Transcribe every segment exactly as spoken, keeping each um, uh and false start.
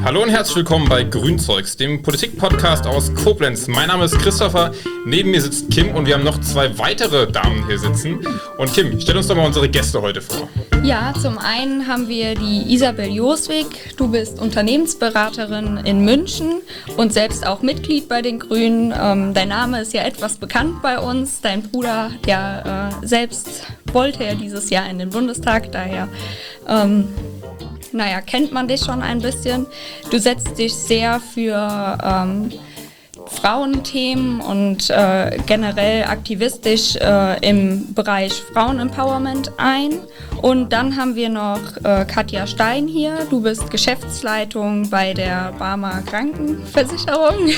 Hallo und herzlich willkommen bei Grünzeugs, dem Politik-Podcast aus Koblenz. Mein Name ist Christopher, neben mir sitzt Kim und wir haben noch zwei weitere Damen hier sitzen. Und Kim, stell uns doch mal unsere Gäste heute vor. Ja, zum einen haben wir die Isabel Joswig. Du bist Unternehmensberaterin in München und selbst auch Mitglied bei den Grünen. Ähm, dein Name ist ja etwas bekannt bei uns. Dein Bruder, ja, äh, selbst wollte ja dieses Jahr in den Bundestag, daher... Ähm, Naja, kennt man dich schon ein bisschen. Du setzt dich sehr für ähm, Frauenthemen und äh, generell aktivistisch äh, im Bereich Frauenempowerment ein. Und dann haben wir noch äh, Katja Stein hier. Du bist Geschäftsleitung bei der Barmer Krankenversicherung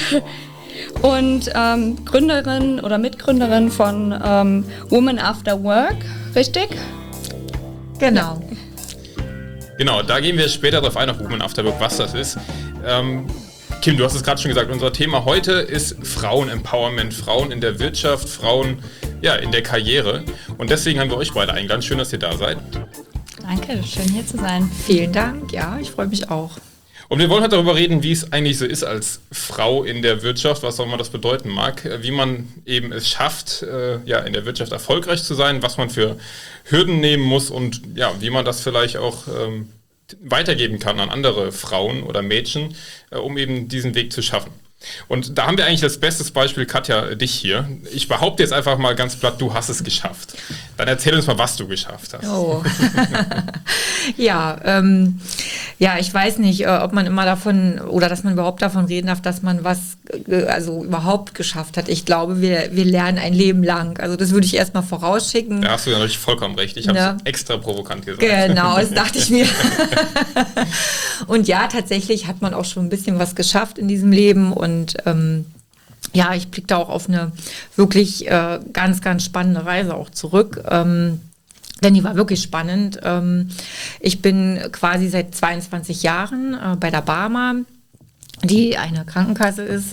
und ähm, Gründerin oder Mitgründerin von ähm, Women After Work, richtig? Genau. Ja. Genau, da gehen wir später darauf ein, auf Women After Work, was das ist. Ähm, Kim, du hast es gerade schon gesagt, unser Thema heute ist Frauenempowerment, Frauen in der Wirtschaft, Frauen ja, in der Karriere. Und deswegen haben wir euch beide eingeladen. Schön, dass ihr da seid. Danke, schön hier zu sein. Vielen Dank, ja, ich freue mich auch. Und wir wollen heute darüber reden, wie es eigentlich so ist als Frau in der Wirtschaft, was auch immer das bedeuten mag, wie man eben es schafft, äh, ja, in der Wirtschaft erfolgreich zu sein, was man für Hürden nehmen muss und ja, wie man das vielleicht auch ähm, weitergeben kann an andere Frauen oder Mädchen, äh, um eben diesen Weg zu schaffen. Und da haben wir eigentlich als bestes Beispiel, Katja, dich hier. Ich behaupte jetzt einfach mal ganz platt, du hast es geschafft. Dann erzähl uns mal, was du geschafft hast. Oh. ja, ähm, ja, ich weiß nicht, äh, ob man immer davon oder dass man überhaupt davon reden darf, dass man was äh, also überhaupt geschafft hat. Ich glaube, wir, wir lernen ein Leben lang. Also das würde ich erstmal vorausschicken. Da hast du ja natürlich vollkommen recht. Ich habe es ja. extra provokant gesagt. Genau, das dachte ich mir. Und ja, tatsächlich hat man auch schon ein bisschen was geschafft in diesem Leben und Und ähm, ja, ich blicke da auch auf eine wirklich äh, ganz, ganz spannende Reise auch zurück. Ähm, denn die war wirklich spannend. Ähm, ich bin quasi seit zweiundzwanzig Jahren äh, bei der Barmer, die eine Krankenkasse ist.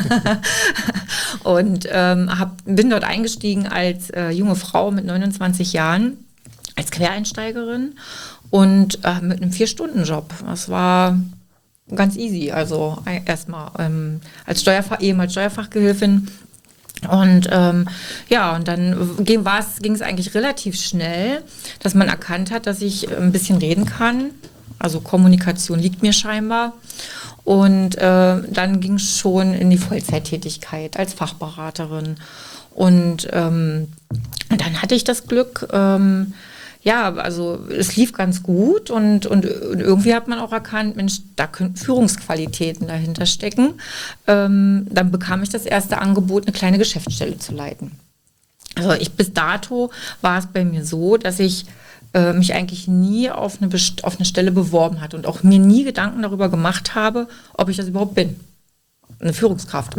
Und ähm, hab, bin dort eingestiegen als äh, junge Frau mit neunundzwanzig Jahren, als Quereinsteigerin und äh, mit einem Vier-Stunden-Job. Das war... ganz easy, also erstmal ähm, als Steuerfach, ehemals Steuerfachgehilfin und ähm, ja, und dann ging es eigentlich relativ schnell, dass man erkannt hat, dass ich ein bisschen reden kann, also Kommunikation liegt mir scheinbar und äh, dann ging es schon in die Vollzeittätigkeit als Fachberaterin und ähm, dann hatte ich das Glück, ähm, ja, also es lief ganz gut und, und, und irgendwie hat man auch erkannt, Mensch, da könnten Führungsqualitäten dahinter stecken. Ähm, dann bekam ich das erste Angebot, eine kleine Geschäftsstelle zu leiten. Also ich bis dato war es bei mir so, dass ich äh, mich eigentlich nie auf eine, Best- auf eine Stelle beworben hatte und auch mir nie Gedanken darüber gemacht habe, ob ich das überhaupt bin. Eine Führungskraft.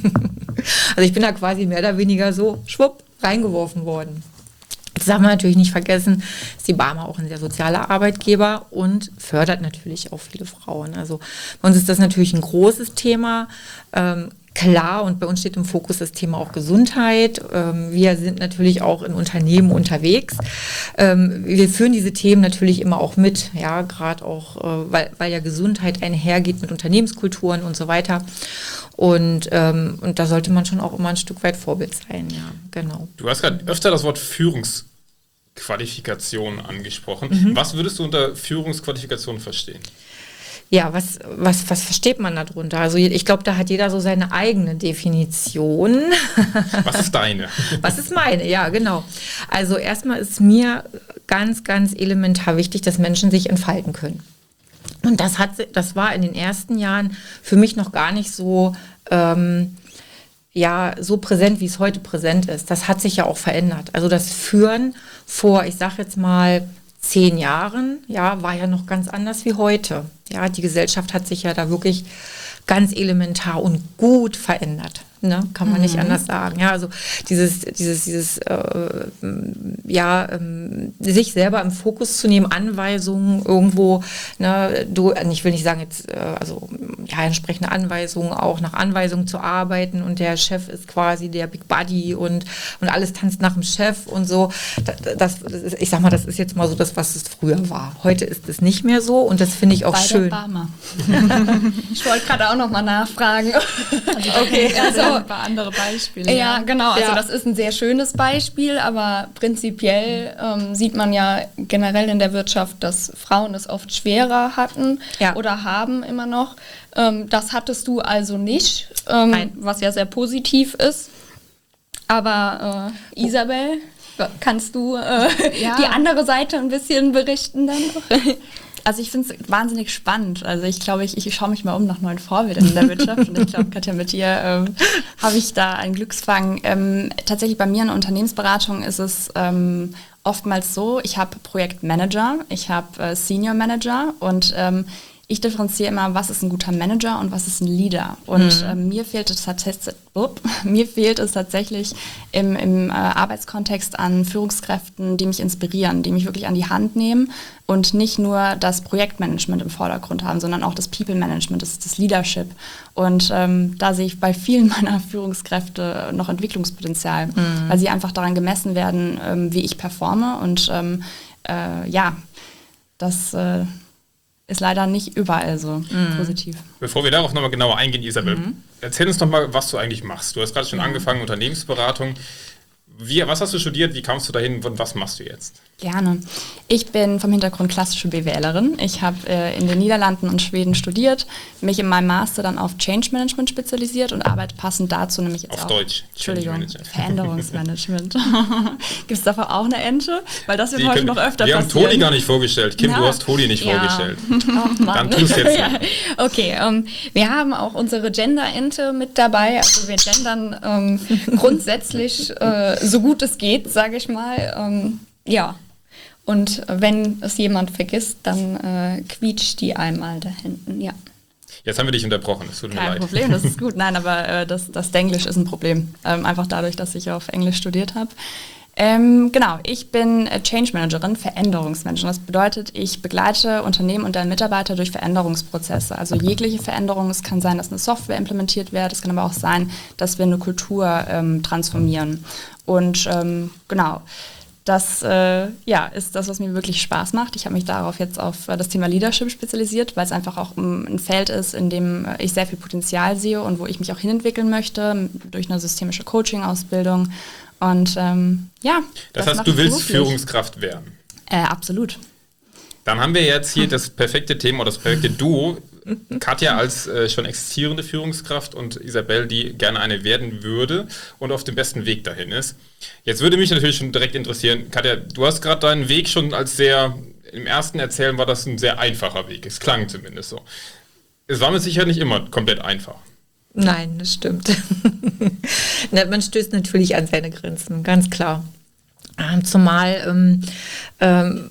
Also ich bin da quasi mehr oder weniger so schwupp reingeworfen worden. Das darf man natürlich nicht vergessen, ist die Barmer auch ein sehr sozialer Arbeitgeber und fördert natürlich auch viele Frauen. Also bei uns ist das natürlich ein großes Thema. Ähm, klar, und bei uns steht im Fokus das Thema auch Gesundheit. Ähm, wir sind natürlich auch in Unternehmen unterwegs. Ähm, wir führen diese Themen natürlich immer auch mit, ja, gerade auch, äh, weil, weil ja Gesundheit einhergeht mit Unternehmenskulturen und so weiter. Und, ähm, und da sollte man schon auch immer ein Stück weit Vorbild sein, ja, genau. Du hast gerade öfter das Wort Führungsqualifikation angesprochen. Mhm. Was würdest du unter Führungsqualifikation verstehen? Ja, was, was, was versteht man darunter? Also ich glaube, da hat jeder so seine eigene Definition. Was ist deine? Was ist meine? Ja, genau. Also erstmal ist mir ganz, ganz elementar wichtig, dass Menschen sich entfalten können. Und das hat, das war in den ersten Jahren für mich noch gar nicht so, ähm, ja, so präsent, wie es heute präsent ist. Das hat sich ja auch verändert. Also das Führen vor, ich sag jetzt mal, zehn Jahren, ja, war ja noch ganz anders wie heute. Ja, die Gesellschaft hat sich ja da wirklich ganz elementar und gut verändert. Ne? Kann man mhm. nicht anders sagen. Ja, also dieses, dieses, dieses, äh, ja, ähm, sich selber im Fokus zu nehmen, Anweisungen irgendwo, ne, du, ich will nicht sagen jetzt, äh, also ja, entsprechende Anweisungen, auch nach Anweisungen zu arbeiten und der Chef ist quasi der Big Buddy und, und alles tanzt nach dem Chef und so. Das, das ist, ich sag mal, das ist jetzt mal so das, was es früher war. Heute ist es nicht mehr so und das finde ich auch Bei schön. Der Barmer. Ich wollte gerade auch noch mal nachfragen. Also okay, also ein paar andere Beispiele. Ja, genau. Also ja. das ist ein sehr schönes Beispiel, aber prinzipiell ähm, sieht man ja generell in der Wirtschaft, dass Frauen es oft schwerer hatten ja. oder haben immer noch. Ähm, das hattest du also nicht, ähm, Nein. was ja sehr positiv ist. Aber äh, Isabel, kannst du äh, Ja. die andere Seite ein bisschen berichten dann noch? Also ich finde es wahnsinnig spannend. Also ich glaube, ich, ich schaue mich mal um nach neuen Vorbildern in der Wirtschaft. Und ich glaube, Katja, mit dir ähm, habe ich da einen Glücksfang. Ähm, tatsächlich bei mir in der Unternehmensberatung ist es ähm, oftmals so, ich habe Projektmanager, ich habe äh, Senior Manager und ähm, ich differenziere immer, was ist ein guter Manager und was ist ein Leader. Und mhm. äh, mir, fehlt es tatsächlich, oh, mir fehlt es tatsächlich im, im äh, Arbeitskontext an Führungskräften, die mich inspirieren, die mich wirklich an die Hand nehmen und nicht nur das Projektmanagement im Vordergrund haben, sondern auch das People-Management, das, das Leadership. Und ähm, da sehe ich bei vielen meiner Führungskräfte noch Entwicklungspotenzial, mhm. weil sie einfach daran gemessen werden, ähm, wie ich performe. Und ähm, äh, ja, das... Äh, ist leider nicht überall so mhm. positiv. Bevor wir darauf nochmal genauer eingehen, Isabel, mhm. erzähl uns doch mal, was du eigentlich machst. Du hast gerade schon ja. angefangen, Unternehmensberatung. Wie, was hast du studiert? Wie kamst du dahin und was machst du jetzt? Gerne. Ich bin vom Hintergrund klassische BWLerin. Ich habe äh, in den Niederlanden und Schweden studiert, mich in meinem Master dann auf Change Management spezialisiert und arbeite passend dazu nämlich jetzt auf auch... Deutsch. Entschuldigung, Veränderungsmanagement. Gibt es dafür auch eine Ente? Weil das wird Die heute können, noch öfter wir passieren. Wir haben Toni gar nicht vorgestellt. Kim, ja. du hast Toni nicht ja. vorgestellt. Oh, dann tust du jetzt. ja. Okay, ähm, wir haben auch unsere Gender-Ente mit dabei. Also wir gendern ähm, grundsätzlich äh, so gut es geht, sage ich mal. Ähm, ja. Und wenn es jemand vergisst, dann äh, quietscht die einmal da hinten, ja. Jetzt haben wir dich unterbrochen, es tut mir Kein leid. Problem, das ist gut. Nein, aber äh, das, das Denglisch ist ein Problem. Ähm, einfach dadurch, dass ich auf Englisch studiert habe. Ähm, genau, ich bin Change Managerin, Veränderungsmanagerin. Das bedeutet, ich begleite Unternehmen und deren Mitarbeiter durch Veränderungsprozesse. Also jegliche Veränderung. Es kann sein, dass eine Software implementiert wird. Es kann aber auch sein, dass wir eine Kultur ähm, transformieren. Und ähm, genau, das äh, ja, ist das, was mir wirklich Spaß macht. Ich habe mich darauf jetzt auf äh, das Thema Leadership spezialisiert, weil es einfach auch um, ein Feld ist, in dem äh, ich sehr viel Potenzial sehe und wo ich mich auch hinentwickeln möchte, durch eine systemische Coaching-Ausbildung. Und ähm, ja. Das, das heißt, du willst beruflich. Führungskraft werden? Äh, absolut. Dann haben wir jetzt hier das perfekte Thema oder das perfekte Duo. Katja als äh, schon existierende Führungskraft und Isabel, die gerne eine werden würde und auf dem besten Weg dahin ist. Jetzt würde mich natürlich schon direkt interessieren, Katja, du hast gerade deinen Weg schon als sehr, im ersten Erzählen war das ein sehr einfacher Weg. Es klang zumindest so. Es war mit Sicherheit nicht immer komplett einfach. Nein, das stimmt. Man stößt natürlich an seine Grenzen, ganz klar. Zumal ähm, ähm,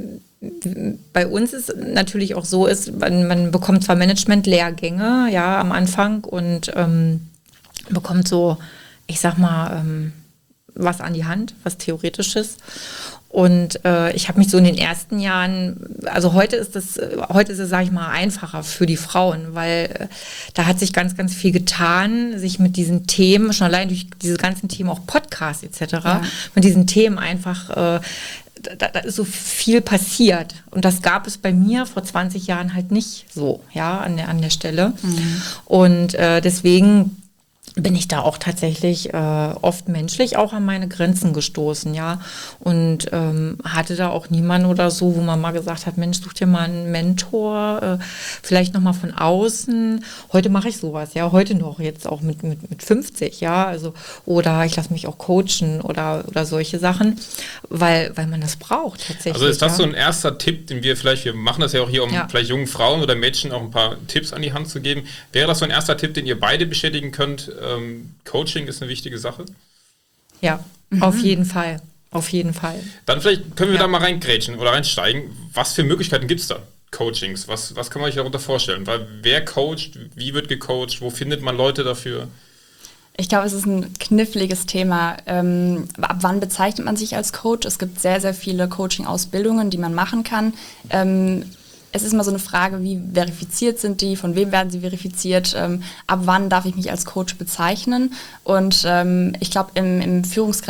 bei uns ist natürlich auch so ist, man, man bekommt zwar Management-Lehrgänge, ja, am Anfang und ähm, bekommt so, ich sag mal, ähm, was an die Hand, was Theoretisches. Und äh, ich habe mich so in den ersten Jahren, also heute ist das, heute ist es, sage ich mal, einfacher für die Frauen, weil äh, da hat sich ganz, ganz viel getan, sich mit diesen Themen, schon allein durch diese ganzen Themen, auch Podcasts et cetera, ja. mit diesen Themen einfach, äh, da, da ist so viel passiert. Und das gab es bei mir vor zwanzig Jahren halt nicht so, ja, an der, an der Stelle. Mhm. Und äh, deswegen bin ich da auch tatsächlich äh, oft menschlich auch an meine Grenzen gestoßen, ja. Und ähm, hatte da auch niemanden oder so, wo man mal gesagt hat, Mensch, such dir mal einen Mentor, äh, vielleicht nochmal von außen. Heute mache ich sowas, ja, heute noch, jetzt auch mit, mit, mit fünfzig, ja. Also, oder ich lasse mich auch coachen oder, oder solche Sachen, weil, weil man das braucht tatsächlich. Also ist das ja. so ein erster Tipp, den wir vielleicht, wir machen das ja auch hier, um ja. vielleicht jungen Frauen oder Mädchen auch ein paar Tipps an die Hand zu geben. Wäre das so ein erster Tipp, den ihr beide bestätigen könnt? Ähm, Coaching ist eine wichtige Sache? Ja, mhm. auf jeden Fall. Auf jeden Fall. Dann vielleicht können wir ja. da mal reingrätschen oder reinsteigen. Was für Möglichkeiten gibt es da? Coachings? Was, was kann man sich darunter vorstellen? Weil wer coacht? Wie wird gecoacht? Wo findet man Leute dafür? Ich glaube, es ist ein kniffliges Thema. Ähm, ab wann bezeichnet man sich als Coach? Es gibt sehr, sehr viele Coaching-Ausbildungen, die man machen kann. Ähm, es ist immer so eine Frage, wie verifiziert sind die, von wem werden sie verifiziert, ähm, ab wann darf ich mich als Coach bezeichnen. Und ähm, ich glaube, im, im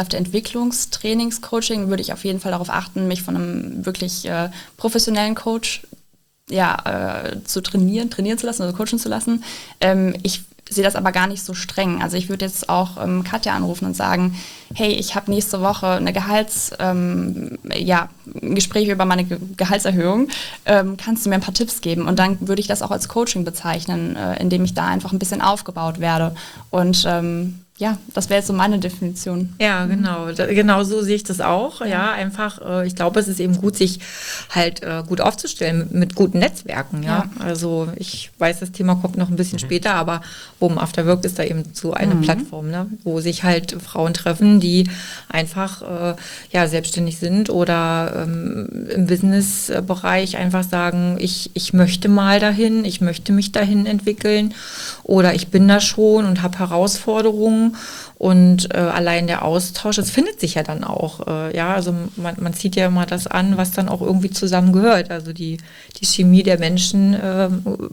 Führungskräfteentwicklungstrainingscoaching würde ich auf jeden Fall darauf achten, mich von einem wirklich äh, professionellen Coach ja, äh, zu trainieren, trainieren zu lassen oder coachen zu lassen. Ähm, ich sehe das aber gar nicht so streng. Also ich würde jetzt auch ähm, Katja anrufen und sagen, hey, ich habe nächste Woche eine Gehalts, ähm, ja, ein Gespräch über meine Ge- Gehaltserhöhung. Ähm, kannst du mir ein paar Tipps geben? Und dann würde ich das auch als Coaching bezeichnen, äh, indem ich da einfach ein bisschen aufgebaut werde. Und ähm, ja, das wäre jetzt so meine Definition. Ja, genau. Da, genau so sehe ich das auch. Ja, ja einfach, äh, ich glaube, es ist eben gut, sich halt äh, gut aufzustellen mit, mit guten Netzwerken. Ja? ja, also ich weiß, das Thema kommt noch ein bisschen mhm. später, aber Women After Work ist da eben so eine mhm. Plattform, ne? Wo sich halt Frauen treffen, die einfach äh, ja, selbstständig sind oder ähm, im Businessbereich einfach sagen, ich, ich möchte mal dahin, ich möchte mich dahin entwickeln oder ich bin da schon und habe Herausforderungen. Und äh, allein der Austausch, es findet sich ja dann auch, äh, ja, also man, man zieht ja immer das an, was dann auch irgendwie zusammengehört. Also die, die Chemie der Menschen äh,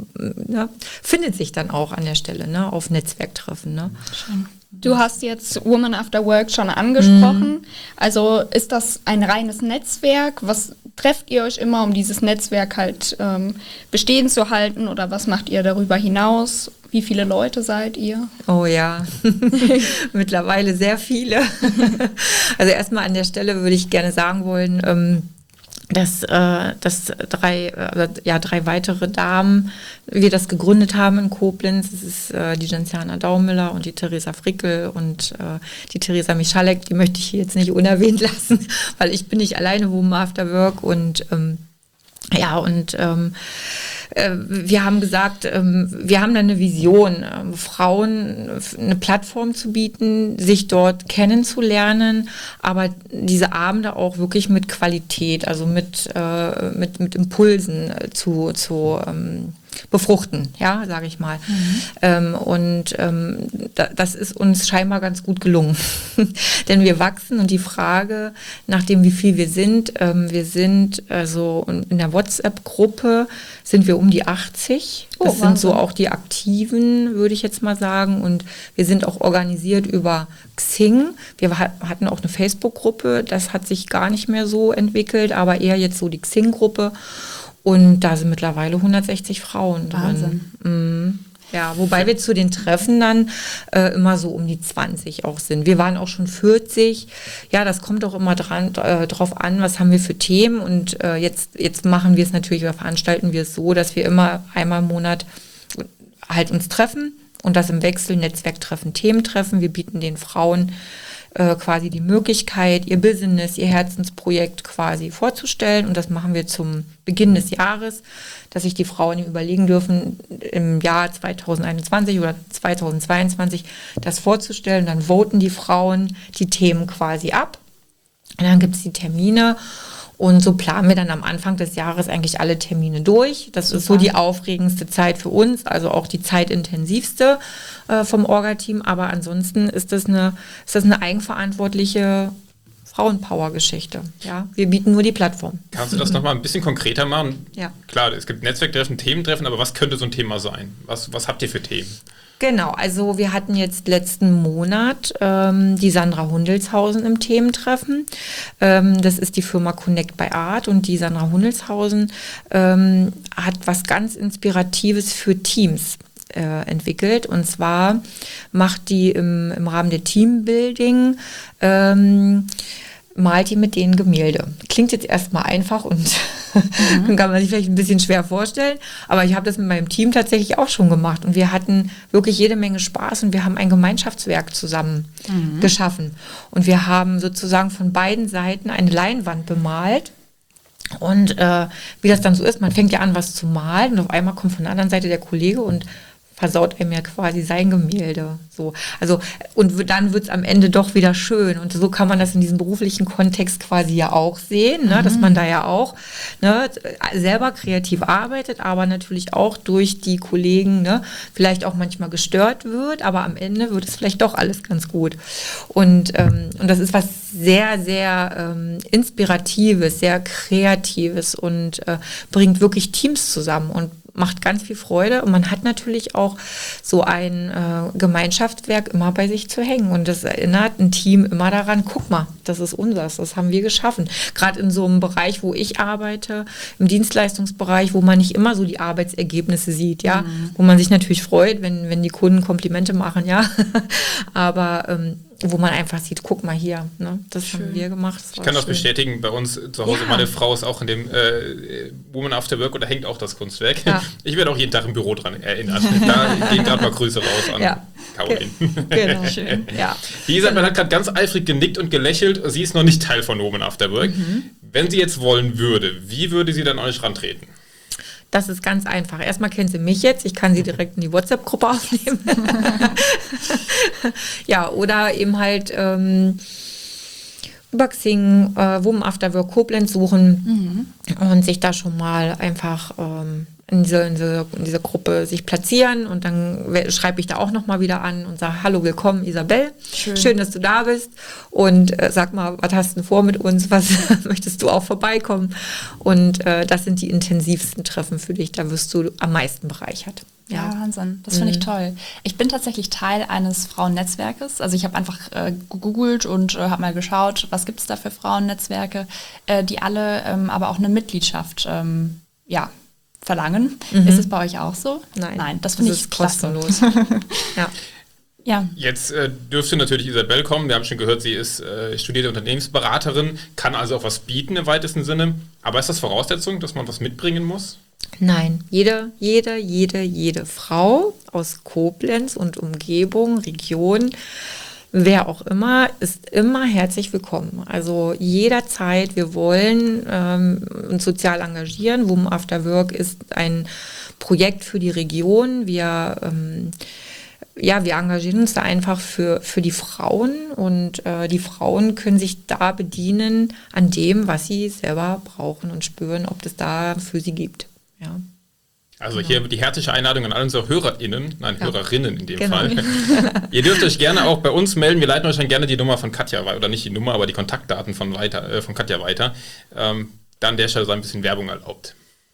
ja, findet sich dann auch an der Stelle, ne, auf Netzwerktreffen. Ne? Schön. Du hast jetzt Women After Work schon angesprochen. Mhm. Also ist das ein reines Netzwerk? Was trefft ihr euch immer, um dieses Netzwerk halt ähm, bestehen zu halten? Oder was macht ihr darüber hinaus? Wie viele Leute seid ihr? Oh ja, mittlerweile sehr viele. Also erstmal an der Stelle würde ich gerne sagen wollen, ähm, dass, äh, dass drei, äh, ja, drei weitere Damen, wir das gegründet haben in Koblenz. Das ist äh, die Jensiana Daumüller und die Theresa Frickel und äh, die Theresa Michalek. Die möchte ich hier jetzt nicht unerwähnt lassen, weil ich bin nicht alleine Women After Work und ähm, ja, und ähm, äh, wir haben gesagt, ähm, wir haben da eine Vision, äh, Frauen eine Plattform zu bieten, sich dort kennenzulernen, aber diese Abende auch wirklich mit Qualität, also mit, äh, mit, mit Impulsen äh, zu, zu ähm, befruchten, ja, sage ich mal. Mhm. Ähm, und ähm, da, das ist uns scheinbar ganz gut gelungen. Denn wir wachsen und die Frage, nachdem wie viel wir sind, ähm, wir sind also in der WhatsApp-Gruppe sind wir um die achtzig. Das oh, sind Wahnsinn. So auch die Aktiven, würde ich jetzt mal sagen. Und wir sind auch organisiert über Xing. Wir hatten auch eine Facebook-Gruppe, das hat sich gar nicht mehr so entwickelt, aber eher jetzt so die Xing-Gruppe. Und da sind mittlerweile hundertsechzig Frauen drin. Mhm. Ja, wobei wir zu den Treffen dann äh, immer so um die zwanzig auch sind. Wir waren auch schon vierzig. Ja, das kommt auch immer dran, äh, drauf an, was haben wir für Themen. Und äh, jetzt, jetzt machen wir es natürlich, oder veranstalten wir es so, dass wir immer einmal im Monat halt uns treffen und das im Wechsel Netzwerktreffen, Thementreffen. Wir bieten den Frauen äh, quasi die Möglichkeit, ihr Business, ihr Herzensprojekt quasi vorzustellen. Und das machen wir zum Beginn des Jahres, dass sich die Frauen überlegen dürfen, im Jahr zwanzig einundzwanzig oder zwanzig zweiundzwanzig das vorzustellen. Dann voten die Frauen die Themen quasi ab. Und dann gibt es die Termine. Und so planen wir dann am Anfang des Jahres eigentlich alle Termine durch. Das Super. Ist so die aufregendste Zeit für uns, also auch die zeitintensivste äh, vom Orga-Team. Aber ansonsten ist das eine, ist das eine eigenverantwortliche Frauenpower-Geschichte. Ja, wir bieten nur die Plattform. Kannst du das nochmal ein bisschen konkreter machen? Ja. Klar, es gibt Netzwerktreffen, Thementreffen, aber was könnte so ein Thema sein? Was, was habt ihr für Themen? Genau, also wir hatten jetzt letzten Monat ähm, die Sandra Hundelshausen im Thementreffen. Ähm, das ist die Firma Connect by Art und die Sandra Hundelshausen ähm, hat was ganz Inspiratives für Teams äh, entwickelt. Und zwar macht die im, im Rahmen der Teambuilding ähm, malt die mit denen Gemälde. Klingt jetzt erstmal einfach und mhm. kann man sich vielleicht ein bisschen schwer vorstellen, aber ich habe das mit meinem Team tatsächlich auch schon gemacht und wir hatten wirklich jede Menge Spaß und wir haben ein Gemeinschaftswerk zusammen mhm. geschaffen und wir haben sozusagen von beiden Seiten eine Leinwand bemalt. Und äh, wie das dann so ist, man fängt ja an, was zu malen und auf einmal kommt von der anderen Seite der Kollege und versaut einem ja quasi sein Gemälde. So. Also, und dann wird es am Ende doch wieder schön. Und so kann man das in diesem beruflichen Kontext quasi ja auch sehen, ne? Mhm. Dass man da ja auch ne, selber kreativ arbeitet, aber natürlich auch durch die Kollegen ne, vielleicht auch manchmal gestört wird, aber am Ende wird es vielleicht doch alles ganz gut. Und, ähm, und das ist was sehr, sehr ähm, Inspiratives, sehr Kreatives und äh, bringt wirklich Teams zusammen und macht ganz viel Freude und man hat natürlich auch so ein äh, Gemeinschaftswerk immer bei sich zu hängen und das erinnert ein Team immer daran, guck mal, das ist unseres, das haben wir geschaffen. Gerade in so einem Bereich, wo ich arbeite, im Dienstleistungsbereich, wo man nicht immer so die Arbeitsergebnisse sieht, ja, mhm. wo man sich natürlich freut, wenn, wenn die Kunden Komplimente machen, ja, aber ähm, wo man einfach sieht, guck mal hier, ne? Das schön. Haben wir gemacht. Das ich kann das schön. bestätigen, bei uns zu Hause, ja. Meine Frau ist auch in dem äh, Woman After Work und da hängt auch das Kunstwerk. Ja. Ich werde auch jeden Tag im Büro dran erinnert. Da gehen gerade mal Grüße raus an ja. Caroline. Genau, schön. Ja. Die Isabel hat gerade ganz eifrig genickt und gelächelt. Sie ist noch nicht Teil von Woman After Work. Mhm. Wenn sie jetzt wollen würde, wie würde sie dann an euch rantreten? Das ist ganz einfach. Erstmal kennt sie mich jetzt. Ich kann sie direkt in die WhatsApp-Gruppe aufnehmen. Ja, oder eben halt ähm, über Xing, äh, Woman After Work Koblenz suchen mhm. und sich da schon mal einfach ähm, in, diese, in, diese, in diese Gruppe sich platzieren und dann schreibe ich da auch nochmal wieder an und sage, hallo, willkommen Isabel, schön, schön dass du da bist und äh, sag mal, was hast du vor mit uns, was möchtest du auch vorbeikommen und äh, das sind die intensivsten Treffen für dich, da wirst du am meisten bereichert. Ja, ja, Wahnsinn. Das finde ich toll. Ich bin tatsächlich Teil eines Frauennetzwerkes. Also ich habe einfach äh, gegoogelt und äh, habe mal geschaut, was gibt es da für Frauennetzwerke, äh, die alle ähm, aber auch eine Mitgliedschaft ähm, ja, verlangen. Mhm. Ist es bei euch auch so? Nein. Nein, das finde ich kostenlos. Ja. Ja. Jetzt äh, dürfte natürlich Isabel kommen. Wir haben schon gehört, sie ist äh, studierte Unternehmensberaterin, kann also auch was bieten im weitesten Sinne. Aber ist das Voraussetzung, dass man was mitbringen muss? Nein, jede, jede, jede, jede Frau aus Koblenz und Umgebung, Region, wer auch immer, ist immer herzlich willkommen. Also jederzeit, wir wollen ähm, uns sozial engagieren. Woman After Work ist ein Projekt für die Region. Wir ähm, Ja, wir engagieren uns da einfach für, für die Frauen und äh, die Frauen können sich da bedienen an dem, was sie selber brauchen und spüren, ob es da für sie gibt. Ja. Also genau. Hier die herzliche Einladung an alle unsere HörerInnen, nein, ja. Hörerinnen in dem genau. Fall. Ihr dürft euch gerne auch bei uns melden. Wir leiten euch dann gerne die Nummer von Katja weiter, oder nicht die Nummer, aber die Kontaktdaten von, weiter, äh, von Katja weiter. Ähm, da an der Stelle sei ein bisschen Werbung erlaubt.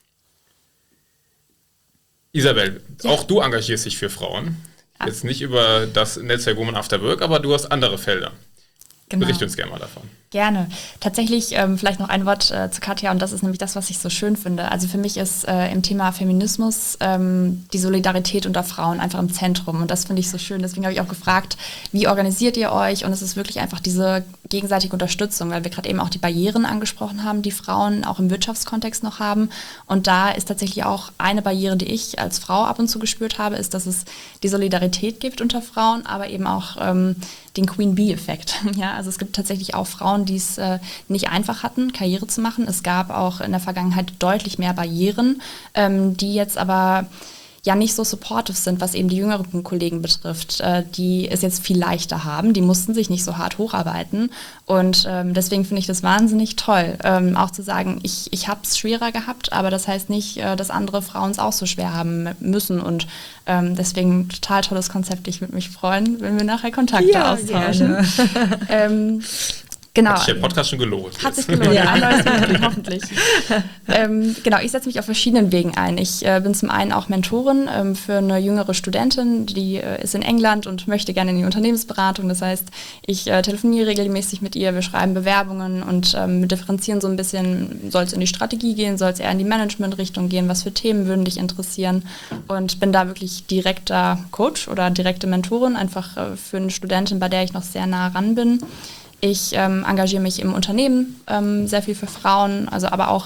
Isabel, ja. Auch du engagierst dich für Frauen. Ja. Jetzt nicht über das Netzwerk Woman After Work, aber du hast andere Felder. Genau. Bericht uns gerne mal davon. Gerne. Tatsächlich ähm, vielleicht noch ein Wort äh, zu Katja und das ist nämlich das, was ich so schön finde. Also für mich ist äh, im Thema Feminismus ähm, die Solidarität unter Frauen einfach im Zentrum und das finde ich so schön. Deswegen habe ich auch gefragt, wie organisiert ihr euch? Und es ist wirklich einfach diese gegenseitige Unterstützung, weil wir gerade eben auch die Barrieren angesprochen haben, die Frauen auch im Wirtschaftskontext noch haben. Und da ist tatsächlich auch eine Barriere, die ich als Frau ab und zu gespürt habe, ist, dass es die Solidarität gibt unter Frauen, aber eben auch ähm, den Queen-Bee-Effekt. Ja, also es gibt tatsächlich auch Frauen, die es äh, nicht einfach hatten, Karriere zu machen. Es gab auch in der Vergangenheit deutlich mehr Barrieren, ähm, die jetzt aber ja nicht so supportive sind, was eben die jüngeren Kollegen betrifft, äh, die es jetzt viel leichter haben. Die mussten sich nicht so hart hocharbeiten und ähm, deswegen finde ich das wahnsinnig toll, ähm, auch zu sagen, ich, ich habe es schwerer gehabt, aber das heißt nicht, äh, dass andere Frauen es auch so schwer haben müssen und ähm, deswegen total tolles Konzept. Ich würde mich freuen, wenn wir nachher Kontakte ja, austauschen. ähm, Genau. Hat sich der Podcast schon gelohnt. Hat sich gelohnt, ja. Ein neues Mitglied, hoffentlich. ähm, genau, ich setze mich auf verschiedenen Wegen ein. Ich äh, bin zum einen auch Mentorin ähm, für eine jüngere Studentin, die äh, ist in England und möchte gerne in die Unternehmensberatung. Das heißt, ich äh, telefoniere regelmäßig mit ihr, wir schreiben Bewerbungen und ähm, differenzieren so ein bisschen, soll es in die Strategie gehen, soll es eher in die Management-Richtung gehen, was für Themen würden dich interessieren und bin da wirklich direkter Coach oder direkte Mentorin, einfach äh, für eine Studentin, bei der ich noch sehr nah ran bin. Ich ähm, engagiere mich im Unternehmen ähm, sehr viel für Frauen, also aber auch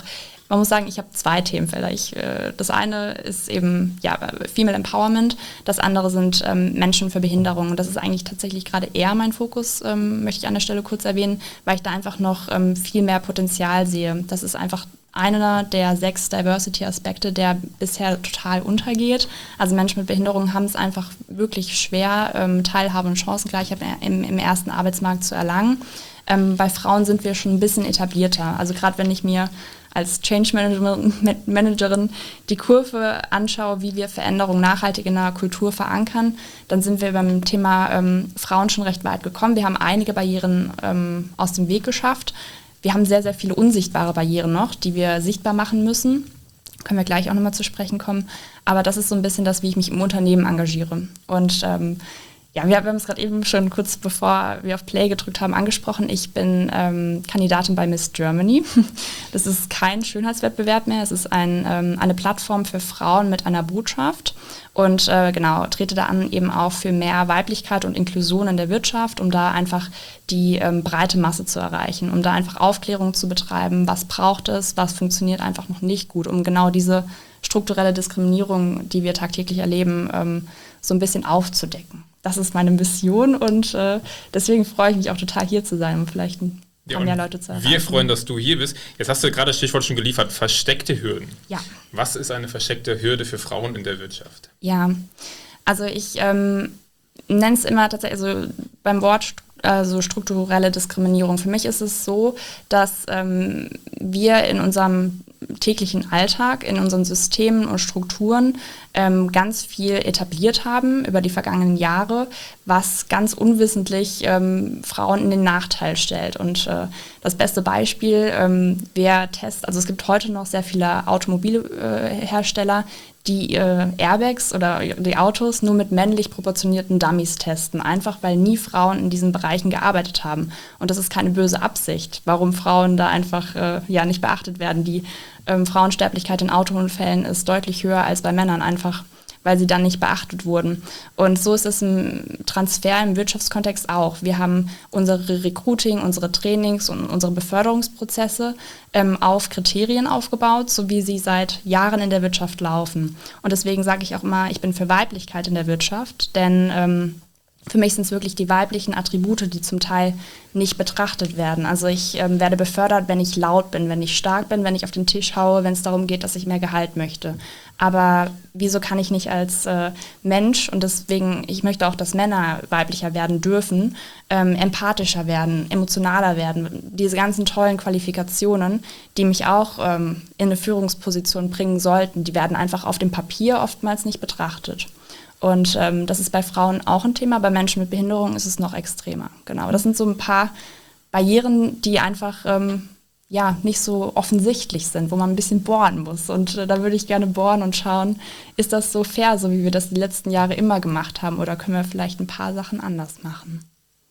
man muss sagen, ich habe zwei Themenfelder. Ich, äh, das eine ist eben ja, Female Empowerment, das andere sind ähm, Menschen für Behinderung. Und das ist eigentlich tatsächlich gerade eher mein Fokus, ähm, möchte ich an der Stelle kurz erwähnen, weil ich da einfach noch ähm, viel mehr Potenzial sehe. Das ist einfach einer der sechs Diversity-Aspekte, der bisher total untergeht. Also Menschen mit Behinderung haben es einfach wirklich schwer, ähm, Teilhabe und Chancengleichheit im, im ersten Arbeitsmarkt zu erlangen. Ähm, bei Frauen sind wir schon ein bisschen etablierter. Also gerade wenn ich mir als Change Managerin, Managerin die Kurve anschaue, wie wir Veränderungen nachhaltig in der Kultur verankern, dann sind wir beim Thema ähm, Frauen schon recht weit gekommen. Wir haben einige Barrieren ähm, aus dem Weg geschafft. Wir haben sehr, sehr viele unsichtbare Barrieren noch, die wir sichtbar machen müssen. Können wir gleich auch nochmal zu sprechen kommen. Aber das ist so ein bisschen das, wie ich mich im Unternehmen engagiere. Und ähm, ja, wir haben es gerade eben schon kurz bevor wir auf Play gedrückt haben angesprochen. Ich bin ähm, Kandidatin bei Miss Germany. Das ist kein Schönheitswettbewerb mehr. Es ist ein, ähm, eine Plattform für Frauen mit einer Botschaft. Und äh, genau, trete da an eben auch für mehr Weiblichkeit und Inklusion in der Wirtschaft, um da einfach die ähm, breite Masse zu erreichen, um da einfach Aufklärung zu betreiben, was braucht es, was funktioniert einfach noch nicht gut, um genau diese strukturelle Diskriminierung, die wir tagtäglich erleben, ähm, so ein bisschen aufzudecken. Das ist meine Mission und äh, deswegen freue ich mich auch total hier zu sein, um vielleicht ein paar ja, mehr Leute zu erreichen. Wir freuen, dass du hier bist. Jetzt hast du gerade das Stichwort schon geliefert, versteckte Hürden. Ja. Was ist eine versteckte Hürde für Frauen in der Wirtschaft? Ja, also ich ähm, nenne es immer tatsächlich, also beim Wort also strukturelle Diskriminierung. Für mich ist es so, dass ähm, wir in unserem täglichen Alltag, in unseren Systemen und Strukturen ähm, ganz viel etabliert haben über die vergangenen Jahre, was ganz unwissentlich ähm, Frauen in den Nachteil stellt. Und äh, das beste Beispiel, ähm, wer testet, also es gibt heute noch sehr viele Automobilhersteller, die äh, Airbags oder die Autos nur mit männlich proportionierten Dummies testen, einfach weil nie Frauen in diesen Bereichen gearbeitet haben. Und das ist keine böse Absicht, warum Frauen da einfach äh, ja nicht beachtet werden. Die ähm, Frauensterblichkeit in Autounfällen ist deutlich höher als bei Männern, einfach weil sie dann nicht beachtet wurden. Und so ist es im Transfer im Wirtschaftskontext auch. Wir haben unsere Recruiting, unsere Trainings und unsere Beförderungsprozesse ähm, auf Kriterien aufgebaut, so wie sie seit Jahren in der Wirtschaft laufen. Und deswegen sage ich auch immer, ich bin für Weiblichkeit in der Wirtschaft, denn ähm, für mich sind es wirklich die weiblichen Attribute, die zum Teil nicht betrachtet werden. Also ich ähm, werde befördert, wenn ich laut bin, wenn ich stark bin, wenn ich auf den Tisch haue, wenn es darum geht, dass ich mehr Gehalt möchte. Aber wieso kann ich nicht als äh, Mensch, und deswegen, ich möchte auch, dass Männer weiblicher werden dürfen, ähm, empathischer werden, emotionaler werden, diese ganzen tollen Qualifikationen, die mich auch ähm, in eine Führungsposition bringen sollten, die werden einfach auf dem Papier oftmals nicht betrachtet. Und ähm, das ist bei Frauen auch ein Thema, bei Menschen mit Behinderung ist es noch extremer. Genau, das sind so ein paar Barrieren, die einfach ähm, ja, nicht so offensichtlich sind, wo man ein bisschen bohren muss. Und äh, da würde ich gerne bohren und schauen, ist das so fair, so wie wir das die letzten Jahre immer gemacht haben, oder können wir vielleicht ein paar Sachen anders machen?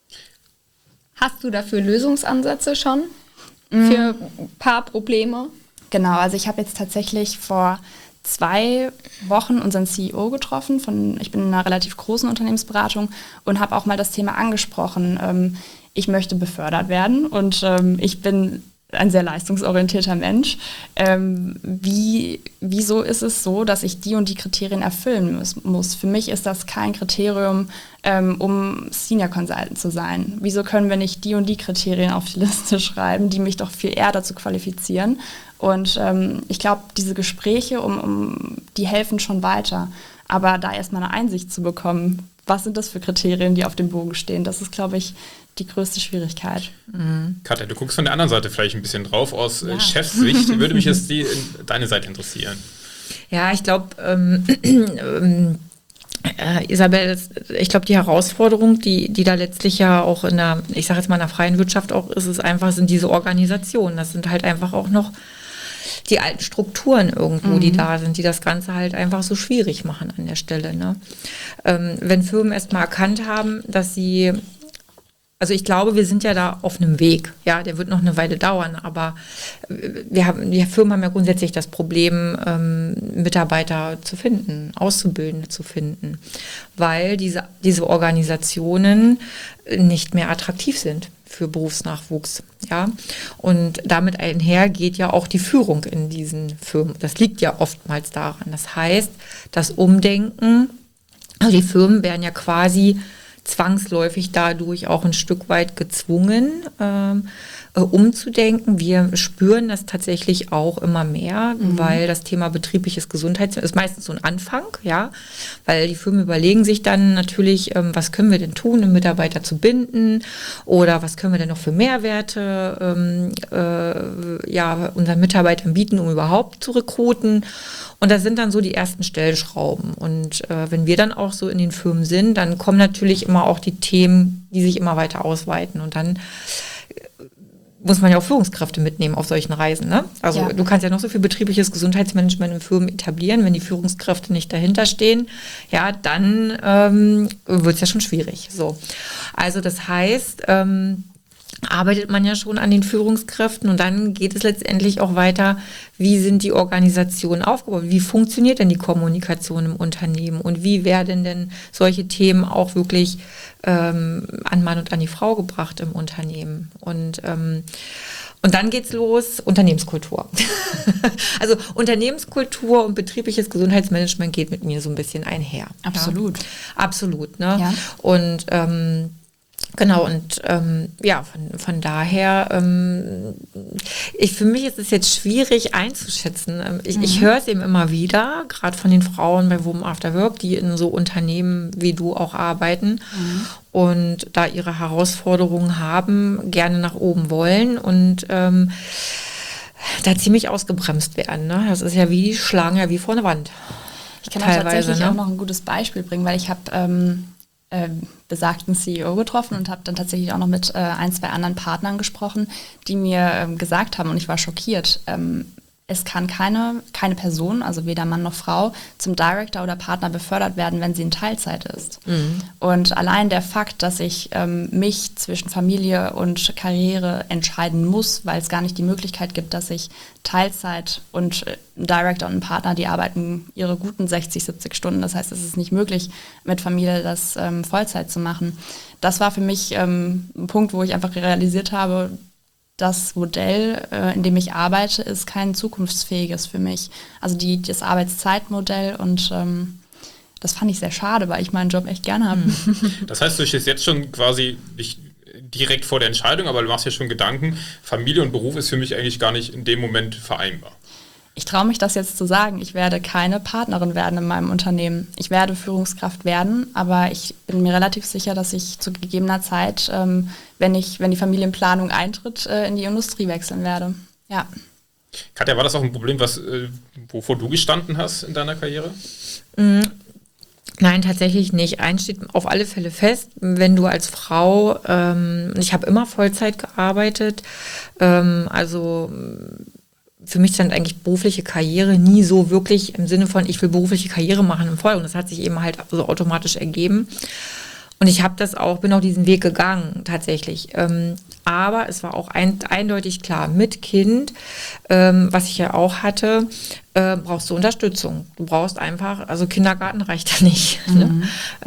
Hast du dafür Lösungsansätze schon mhm. für ein paar Probleme? Genau, also ich habe jetzt tatsächlich vor zwei Wochen unseren C E O getroffen. Von, ich bin in einer relativ großen Unternehmensberatung und habe auch mal das Thema angesprochen. Ähm, ich möchte befördert werden und ähm, ich bin ein sehr leistungsorientierter Mensch. Ähm, wie, wieso ist es so, dass ich die und die Kriterien erfüllen muss? muss? Für mich ist das kein Kriterium, ähm, um Senior Consultant zu sein. Wieso können wir nicht die und die Kriterien auf die Liste schreiben, die mich doch viel eher dazu qualifizieren? Und ähm, ich glaube, diese Gespräche, um, um, die helfen schon weiter. Aber da erstmal eine Einsicht zu bekommen, was sind das für Kriterien, die auf dem Bogen stehen, das ist, glaube ich, die größte Schwierigkeit. Mhm. Katja, du guckst von der anderen Seite vielleicht ein bisschen drauf. Aus ja. Chefssicht würde mich jetzt die, deine Seite interessieren. Ja, ich glaube, ähm, ähm, äh, Isabel, ich glaube, die Herausforderung, die, die da letztlich ja auch in der, ich sage jetzt mal in der freien Wirtschaft auch ist, ist einfach, sind diese Organisationen. Das sind halt einfach auch noch die alten Strukturen irgendwo, mhm. die da sind, die das Ganze halt einfach so schwierig machen an der Stelle. Ne? Ähm, wenn Firmen erstmal erkannt haben, dass sie also ich glaube, wir sind ja da auf einem Weg. Ja, der wird noch eine Weile dauern, aber wir haben, die Firmen haben ja grundsätzlich das Problem, ähm, Mitarbeiter zu finden, Auszubildende zu finden, weil diese, diese Organisationen nicht mehr attraktiv sind für Berufsnachwuchs. Ja, und damit einher geht ja auch die Führung in diesen Firmen. Das liegt ja oftmals daran. Das heißt, das Umdenken, also die Firmen werden ja quasi zwangsläufig dadurch auch ein Stück weit gezwungen, ähm, äh, umzudenken. Wir spüren das tatsächlich auch immer mehr, mhm. weil das Thema betriebliches Gesundheitswesen ist meistens so ein Anfang, ja, weil die Firmen überlegen sich dann natürlich, ähm, was können wir denn tun, um Mitarbeiter zu binden oder was können wir denn noch für Mehrwerte ähm, äh, ja, unseren Mitarbeitern bieten, um überhaupt zu rekruten. Und das sind dann so die ersten Stellschrauben. Und äh, wenn wir dann auch so in den Firmen sind, dann kommen natürlich immer auch die Themen, die sich immer weiter ausweiten. Und dann äh, muss man ja auch Führungskräfte mitnehmen auf solchen Reisen. Ne? Also ja. Du kannst ja noch so viel betriebliches Gesundheitsmanagement in Firmen etablieren, wenn die Führungskräfte nicht dahinter stehen, ja, dann ähm, wird es ja schon schwierig. So. Also das heißt, ähm, arbeitet man ja schon an den Führungskräften und dann geht es letztendlich auch weiter, wie sind die Organisationen aufgebaut, wie funktioniert denn die Kommunikation im Unternehmen und wie werden denn solche Themen auch wirklich ähm, an Mann und an die Frau gebracht im Unternehmen und ähm, Und dann geht's los, Unternehmenskultur. Also Unternehmenskultur und betriebliches Gesundheitsmanagement geht mit mir so ein bisschen einher. Absolut. Ja. Absolut, ne? Ja. Und ähm, Genau, und ähm, ja, von, von daher, ähm, ich, für mich ist es jetzt schwierig einzuschätzen. Ich, mhm. ich höre es eben immer wieder, gerade von den Frauen bei Women After Work, die in so Unternehmen wie du auch arbeiten mhm. und da ihre Herausforderungen haben, gerne nach oben wollen und ähm, da ziemlich ausgebremst werden. Ne? Das ist ja wie, die schlagen ja wie vor eine Wand. Ich kann auch tatsächlich ne? auch noch ein gutes Beispiel bringen, weil ich habe ähm, äh, besagten C E O getroffen und habe dann tatsächlich auch noch mit äh, ein, zwei anderen Partnern gesprochen, die mir ähm, gesagt haben, und ich war schockiert, ähm, es kann keine, keine Person, also weder Mann noch Frau, zum Director oder Partner befördert werden, wenn sie in Teilzeit ist. Mhm. Und allein der Fakt, dass ich ähm, mich zwischen Familie und Karriere entscheiden muss, weil es gar nicht die Möglichkeit gibt, dass ich Teilzeit und äh, ein Director und ein Partner, die arbeiten ihre guten sechzig, siebzig Stunden. Das heißt, es ist nicht möglich, mit Familie das ähm, Vollzeit zu machen. Das war für mich ähm, ein Punkt, wo ich einfach realisiert habe, das Modell, äh, in dem ich arbeite, ist kein zukunftsfähiges für mich. Also die, das Arbeitszeitmodell und ähm, das fand ich sehr schade, weil ich meinen Job echt gerne habe. Das heißt, du stehst jetzt schon quasi nicht direkt vor der Entscheidung, aber du machst ja schon Gedanken, Familie und Beruf ist für mich eigentlich gar nicht in dem Moment vereinbar. Ich traue mich das jetzt zu sagen, ich werde keine Partnerin werden in meinem Unternehmen. Ich werde Führungskraft werden, aber ich bin mir relativ sicher, dass ich zu gegebener Zeit, ähm, wenn ich, wenn die Familienplanung eintritt, äh, in die Industrie wechseln werde. Ja. Katja, war das auch ein Problem, was, äh, wovor du gestanden hast in deiner Karriere? Mhm. Nein, tatsächlich nicht. Eins steht auf alle Fälle fest, wenn du als Frau, ähm, ich habe immer Vollzeit gearbeitet, ähm, also für mich stand eigentlich berufliche Karriere nie so wirklich im Sinne von, ich will berufliche Karriere machen im Voll. Und das hat sich eben halt so automatisch ergeben. Und ich habe das auch, bin auch diesen Weg gegangen, tatsächlich. Ähm, aber es war auch ein, eindeutig klar, mit Kind, ähm, was ich ja auch hatte, äh, brauchst du Unterstützung. Du brauchst einfach, also Kindergarten reicht ja nicht. Mhm. Ne?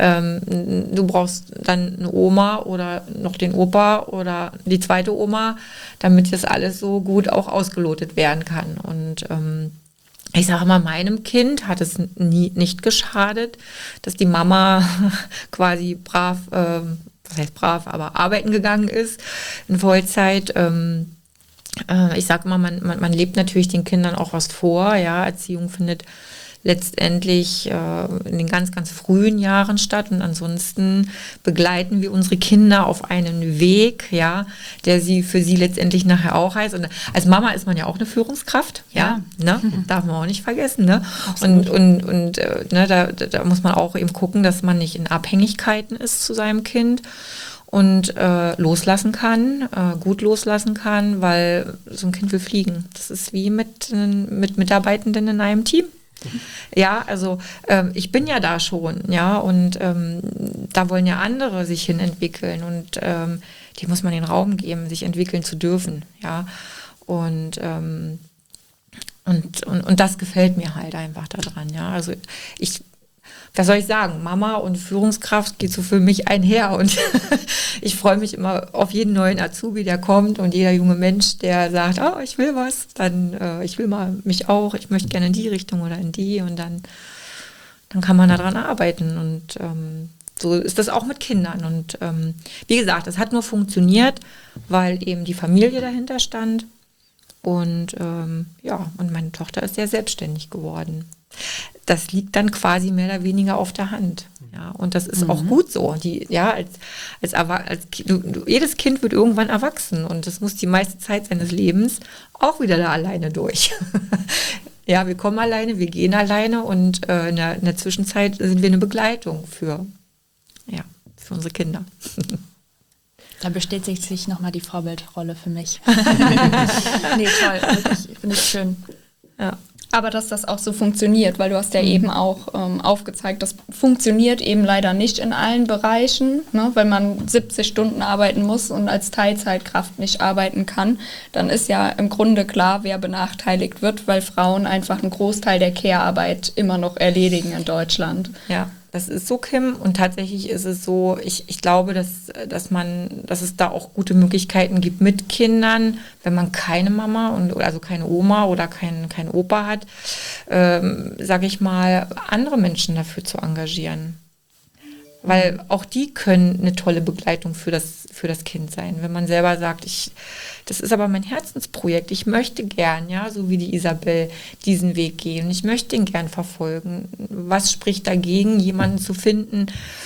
Ähm, du brauchst dann eine Oma oder noch den Opa oder die zweite Oma, damit das alles so gut auch ausgelotet werden kann. Und ähm, ich sage mal, meinem Kind hat es nie nicht geschadet, dass die Mama quasi brav, äh, was heißt brav, aber arbeiten gegangen ist in Vollzeit. Ähm, äh, ich sage mal, man, man, man lebt natürlich den Kindern auch was vor. Ja, Erziehung findet letztendlich äh, in den ganz, ganz frühen Jahren statt und ansonsten begleiten wir unsere Kinder auf einen Weg, ja, der sie für sie letztendlich nachher auch heißt. Und als Mama ist man ja auch eine Führungskraft, ja, ja. Ne? Mhm. Darf man auch nicht vergessen, ne? Und, und, und äh, ne, da, da muss man auch eben gucken, dass man nicht in Abhängigkeiten ist zu seinem Kind und äh, loslassen kann, äh, gut loslassen kann, weil so ein Kind will fliegen. Das ist wie mit, mit Mitarbeitenden in einem Team. Ja, also ähm, ich bin ja da schon, ja, und ähm, da wollen ja andere sich hin entwickeln und ähm, die muss man den Raum geben, sich entwickeln zu dürfen, ja. Und, ähm, und, und, und das gefällt mir halt einfach daran, ja. Also ich, was soll ich sagen, Mama und Führungskraft geht so für mich einher und ich freue mich immer auf jeden neuen Azubi, der kommt und jeder junge Mensch, der sagt, oh, ich will was, dann äh, ich will mal mich auch, ich möchte gerne in die Richtung oder in die und dann, dann kann man daran arbeiten und ähm, so ist das auch mit Kindern und ähm, wie gesagt, es hat nur funktioniert, weil eben die Familie dahinter stand und ähm, ja, und meine Tochter ist sehr selbstständig geworden. Das liegt dann quasi mehr oder weniger auf der Hand. Ja, und das ist mhm. auch gut so. Die, ja, als, als, als du, du, jedes Kind wird irgendwann erwachsen und das muss die meiste Zeit seines Lebens auch wieder da alleine durch. Ja, wir kommen alleine, wir gehen alleine und äh, in, der, in der Zwischenzeit sind wir eine Begleitung für, ja, für unsere Kinder. Da bestätigt sich nochmal die Vorbildrolle für mich. Nee, toll, wirklich, finde ich schön. Ja. Aber dass das auch so funktioniert, weil du hast ja mhm. eben auch ähm, aufgezeigt, das funktioniert eben leider nicht in allen Bereichen, ne? Weil man siebzig Stunden arbeiten muss und als Teilzeitkraft nicht arbeiten kann, dann ist ja im Grunde klar, wer benachteiligt wird, weil Frauen einfach einen Großteil der Care-Arbeit immer noch erledigen in Deutschland. Ja. Das ist so, Kim, und tatsächlich ist es so, ich, ich glaube, dass, dass man, dass es da auch gute Möglichkeiten gibt mit Kindern, wenn man keine Mama und also keine Oma oder kein, kein Opa hat, ähm, sage ich mal, andere Menschen dafür zu engagieren. Weil auch die können eine tolle Begleitung für das, für das Kind sein. Wenn man selber sagt, ich, das ist aber mein Herzensprojekt, ich möchte gern, ja, so wie die Isabel, diesen Weg gehen. Ich möchte ihn gern verfolgen. Was spricht dagegen, jemanden zu finden,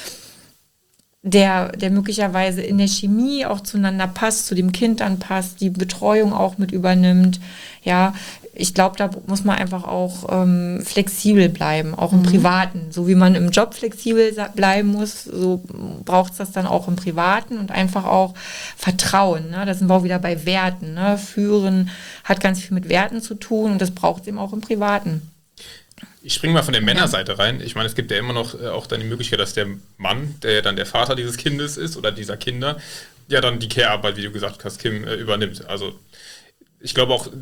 der, der möglicherweise in der Chemie auch zueinander passt, zu dem Kind dann passt, die Betreuung auch mit übernimmt, ja. Ich glaube, da muss man einfach auch ähm, flexibel bleiben, auch im mhm. Privaten. So wie man im Job flexibel bleiben muss, so braucht es das dann auch im Privaten und einfach auch Vertrauen. Ne? Da sind wir auch wieder bei Werten. Ne? Führen hat ganz viel mit Werten zu tun und das braucht es eben auch im Privaten. Ich springe mal von der Männerseite rein. Ich meine, es gibt ja immer noch äh, auch dann die Möglichkeit, dass der Mann, der ja dann der Vater dieses Kindes ist oder dieser Kinder, ja dann die Care-Arbeit, wie du gesagt hast, Kim, äh, übernimmt. Also ich glaube auch,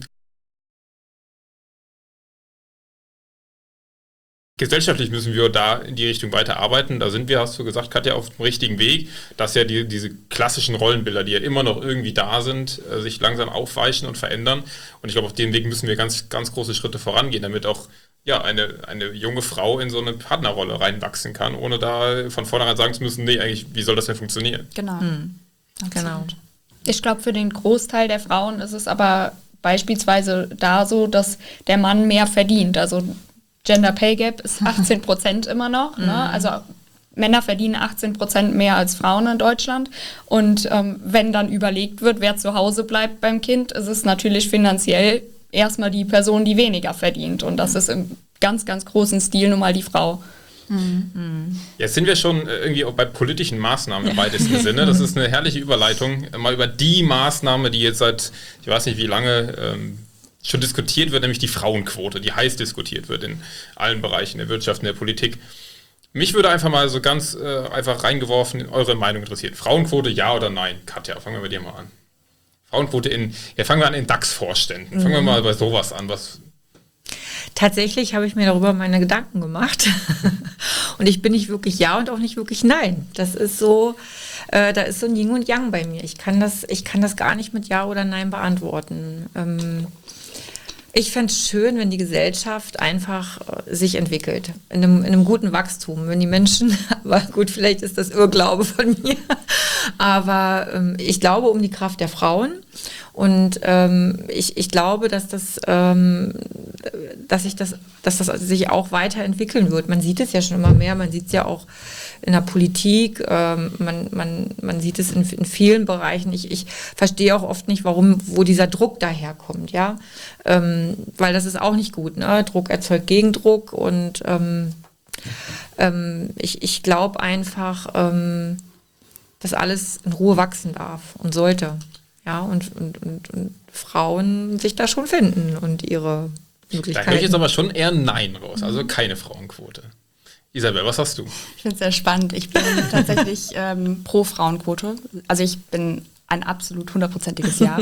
gesellschaftlich müssen wir da in die Richtung weiter arbeiten. Da sind wir, hast du gesagt, Katja, auf dem richtigen Weg, dass ja die, diese klassischen Rollenbilder, die ja immer noch irgendwie da sind, äh, sich langsam aufweichen und verändern. Und ich glaube, auf dem Weg müssen wir ganz, ganz große Schritte vorangehen, damit auch ja, eine, eine junge Frau in so eine Partnerrolle reinwachsen kann, ohne da von vornherein sagen zu müssen, nee, eigentlich, wie soll das denn funktionieren? Genau. Hm. Genau. Ich glaube, für den Großteil der Frauen ist es aber beispielsweise da so, dass der Mann mehr verdient. Also Gender Pay Gap ist achtzehn Prozent immer noch. Ne? Also Männer verdienen achtzehn Prozent mehr als Frauen in Deutschland. Und ähm, wenn dann überlegt wird, wer zu Hause bleibt beim Kind, ist es natürlich finanziell erstmal die Person, die weniger verdient. Und das ist im ganz, ganz großen Stil nun mal die Frau. Mhm. Jetzt sind wir schon irgendwie auch bei politischen Maßnahmen im weitesten Sinne. Das ist eine herrliche Überleitung. Mal über die Maßnahme, die jetzt seit, ich weiß nicht wie lange, ähm, schon diskutiert wird, nämlich die Frauenquote, die heiß diskutiert wird in allen Bereichen der Wirtschaft und der Politik. Mich würde einfach mal so ganz äh, einfach reingeworfen eure Meinung interessieren. Frauenquote, ja oder nein? Katja, fangen wir bei dir mal an. Frauenquote in, ja fangen wir an in DAX-Vorständen. Fangen wir mal bei sowas an. Was Tatsächlich habe ich mir darüber meine Gedanken gemacht und ich bin nicht wirklich ja und auch nicht wirklich nein. Das ist so, äh, da ist so ein Yin und Yang bei mir. Ich kann das, ich kann das gar nicht mit ja oder nein beantworten. Ähm, Ich fände es schön, wenn die Gesellschaft einfach äh, sich entwickelt, in einem, in einem guten Wachstum. Wenn die Menschen, aber gut, vielleicht ist das Irrglaube von mir, aber ähm, ich glaube um die Kraft der Frauen und ähm, ich, ich glaube, dass das, ähm, dass, ich das, dass das sich auch weiterentwickeln wird. Man sieht es ja schon immer mehr, man sieht es ja auch in der Politik, ähm, man, man, man sieht es in, in vielen Bereichen. Ich, ich verstehe auch oft nicht, warum, wo dieser Druck daherkommt, ja, ähm, weil das ist auch nicht gut, ne? Druck erzeugt Gegendruck und ähm, ähm, ich, ich glaube einfach, ähm, dass alles in Ruhe wachsen darf und sollte, ja, und, und, und, und Frauen sich da schon finden und ihre Möglichkeiten. Da höre ich jetzt aber schon eher Nein raus, also keine Frauenquote. Isabel, was hast du? Ich finde es sehr spannend. Ich bin tatsächlich ähm, pro Frauenquote. Also ich bin ein absolut hundertprozentiges Ja.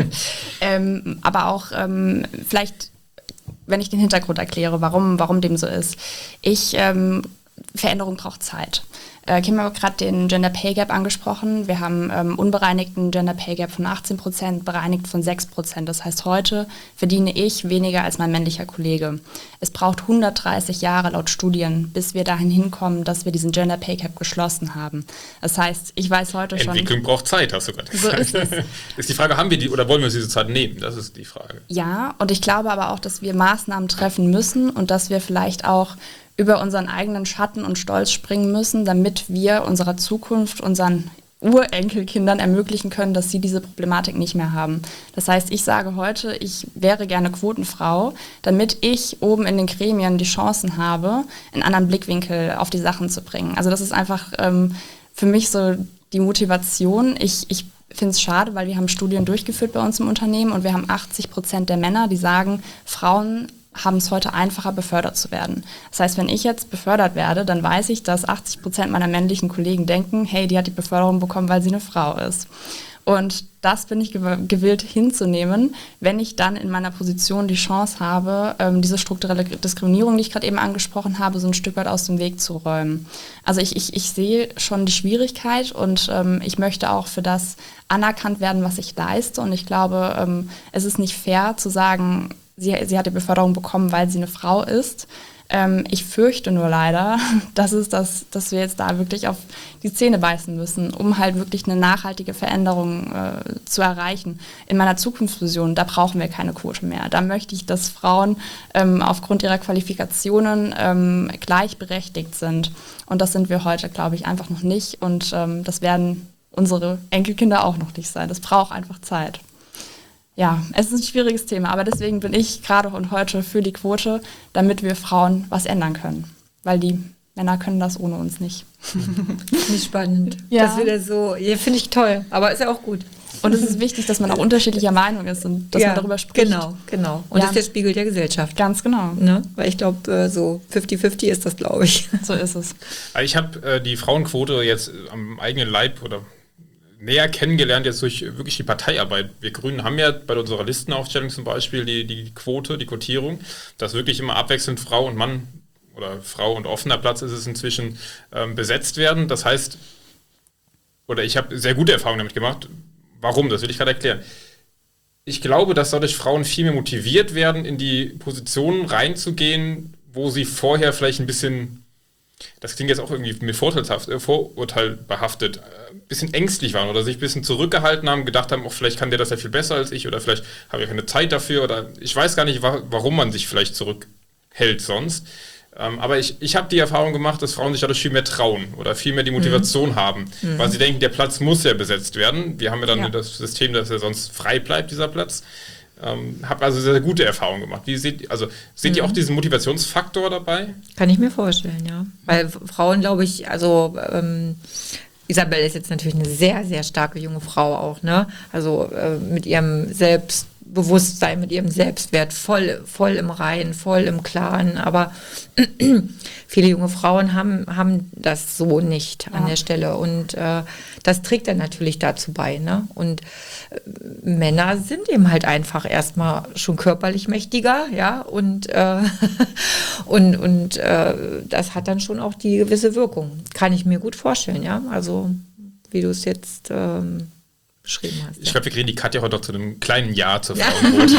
ähm, aber auch ähm, vielleicht, wenn ich den Hintergrund erkläre, warum, warum dem so ist. Ich, ähm, Veränderung braucht Zeit. Äh, Kim hat gerade den Gender Pay Gap angesprochen. Wir haben ähm, unbereinigten Gender Pay Gap von achtzehn Prozent, bereinigt von sechs Prozent. Das heißt, heute verdiene ich weniger als mein männlicher Kollege. Es braucht hundertdreißig Jahre laut Studien, bis wir dahin hinkommen, dass wir diesen Gender Pay Gap geschlossen haben. Das heißt, ich weiß heute schon... Entwicklung braucht Zeit, hast du gerade gesagt. So ist es. Ist die Frage, haben wir die oder wollen wir uns diese Zeit nehmen? Das ist die Frage. Ja, und ich glaube aber auch, dass wir Maßnahmen treffen müssen und dass wir vielleicht auch über unseren eigenen Schatten und Stolz springen müssen, damit wir unserer Zukunft, unseren Urenkelkindern ermöglichen können, dass sie diese Problematik nicht mehr haben. Das heißt, ich sage heute, ich wäre gerne Quotenfrau, damit ich oben in den Gremien die Chancen habe, einen anderen Blickwinkel auf die Sachen zu bringen. Also das ist einfach ähm, für mich so die Motivation. Ich, ich finde es schade, weil wir haben Studien durchgeführt bei uns im Unternehmen und wir haben achtzig Prozent der Männer, die sagen, Frauen haben es heute einfacher, befördert zu werden. Das heißt, wenn ich jetzt befördert werde, dann weiß ich, dass achtzig Prozent meiner männlichen Kollegen denken, hey, die hat die Beförderung bekommen, weil sie eine Frau ist. Und das bin ich gewillt hinzunehmen, wenn ich dann in meiner Position die Chance habe, ähm, diese strukturelle Diskriminierung, die ich gerade eben angesprochen habe, so ein Stück weit aus dem Weg zu räumen. Also ich, ich, ich sehe schon die Schwierigkeit und ähm, ich möchte auch für das anerkannt werden, was ich leiste. Und ich glaube, ähm, es ist nicht fair zu sagen, Sie, sie hat die Beförderung bekommen, weil sie eine Frau ist. Ähm, ich fürchte nur leider, dass, es das, dass wir jetzt da wirklich auf die Zähne beißen müssen, um halt wirklich eine nachhaltige Veränderung äh, zu erreichen. In meiner Zukunftsvision, da brauchen wir keine Quote mehr. Da möchte ich, dass Frauen ähm, aufgrund ihrer Qualifikationen ähm, gleichberechtigt sind. Und das sind wir heute, glaube ich, einfach noch nicht. Und ähm, das werden unsere Enkelkinder auch noch nicht sein. Das braucht einfach Zeit. Ja, es ist ein schwieriges Thema, aber deswegen bin ich gerade und heute für die Quote, damit wir Frauen was ändern können. Weil die Männer können das ohne uns nicht. Nicht spannend. Ja. Das wieder so, ja, finde ich toll, aber ist ja auch gut. Und es ist wichtig, dass man auch unterschiedlicher Meinung ist und dass ja, man darüber spricht. Genau, genau. Und Ja. das ist der Spiegel der Gesellschaft. Ganz genau. Ne? Weil ich glaube, so fünfzig fünfzig ist das, glaube ich. So ist es. Also ich habe äh, die Frauenquote jetzt am eigenen Leib oder näher kennengelernt jetzt durch wirklich die Parteiarbeit. Wir Grünen haben ja bei unserer Listenaufstellung zum Beispiel die, die Quote, die Quotierung, dass wirklich immer abwechselnd Frau und Mann oder Frau und offener Platz ist es inzwischen ähm, besetzt werden. Das heißt, oder ich habe sehr gute Erfahrungen damit gemacht. Warum? Das will ich gerade erklären. Ich glaube, dass dadurch Frauen viel mehr motiviert werden, in die Positionen reinzugehen, wo sie vorher vielleicht ein bisschen, das klingt jetzt auch irgendwie mit vorteilshaft, äh, vorurteilbehaftet, äh, ein bisschen ängstlich waren oder sich ein bisschen zurückgehalten haben, gedacht haben, oh, vielleicht kann der das ja viel besser als ich oder vielleicht habe ich keine Zeit dafür oder ich weiß gar nicht, wa- warum man sich vielleicht zurückhält sonst. Ähm, aber ich, ich habe die Erfahrung gemacht, dass Frauen sich dadurch viel mehr trauen oder viel mehr die Motivation mhm. haben, mhm. weil sie denken, der Platz muss ja besetzt werden. Wir haben ja dann Ja. das System, dass er sonst frei bleibt, dieser Platz. Ähm, habe also sehr, sehr gute Erfahrungen gemacht. Wie seht, also, seht mhm. ihr auch diesen Motivationsfaktor dabei? Kann ich mir vorstellen, ja. Weil Frauen, glaube ich, also ähm, Isabel ist jetzt natürlich eine sehr, sehr starke junge Frau auch, ne? Also äh, mit ihrem Selbstbewusstsein, mit ihrem Selbstwert voll, voll im Reinen, voll im Klaren. Aber viele junge Frauen haben, haben das so nicht an Ja. der Stelle. Und äh, das trägt dann natürlich dazu bei, ne? Und äh, Männer sind eben halt einfach erstmal schon körperlich mächtiger, ja, und, äh, und, und äh, das hat dann schon auch die gewisse Wirkung. Kann ich mir gut vorstellen, ja, also wie du es jetzt ähm, beschrieben hast. Ich Ja. glaube, wir kriegen die Katja heute noch zu einem kleinen Ja zur Ja. Frauenquote.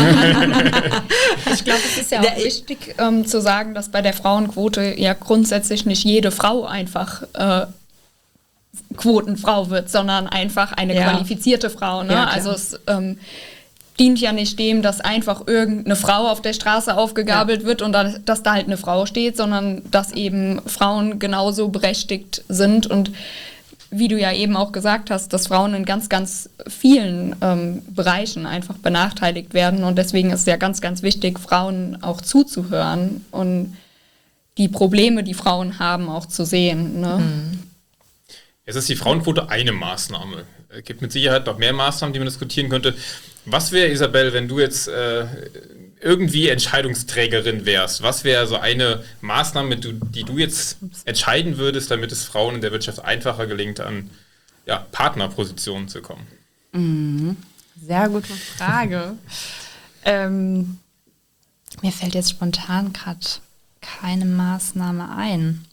Ich glaube, es ist ja auch wichtig ähm, zu sagen, dass bei der Frauenquote ja grundsätzlich nicht jede Frau einfach äh, Quotenfrau wird, sondern einfach eine Ja. qualifizierte Frau. Ne? Ja, klar. Also es ähm, dient ja nicht dem, dass einfach irgendeine Frau auf der Straße aufgegabelt Ja. wird und da, dass da halt eine Frau steht, sondern dass eben Frauen genauso berechtigt sind und wie du ja eben auch gesagt hast, dass Frauen in ganz, ganz vielen ähm, Bereichen einfach benachteiligt werden und deswegen ist es ja ganz, ganz wichtig, Frauen auch zuzuhören und die Probleme, die Frauen haben, auch zu sehen. Ne? Mhm. Jetzt ist die Frauenquote eine Maßnahme. Es gibt mit Sicherheit noch mehr Maßnahmen, die man diskutieren könnte. Was wäre, Isabel, wenn du jetzt äh, irgendwie Entscheidungsträgerin wärst, was wäre so eine Maßnahme, die du, die du jetzt entscheiden würdest, damit es Frauen in der Wirtschaft einfacher gelingt, an ja, Partnerpositionen zu kommen? Mhm. Sehr gute Frage. ähm, mir fällt jetzt spontan gerade keine Maßnahme ein.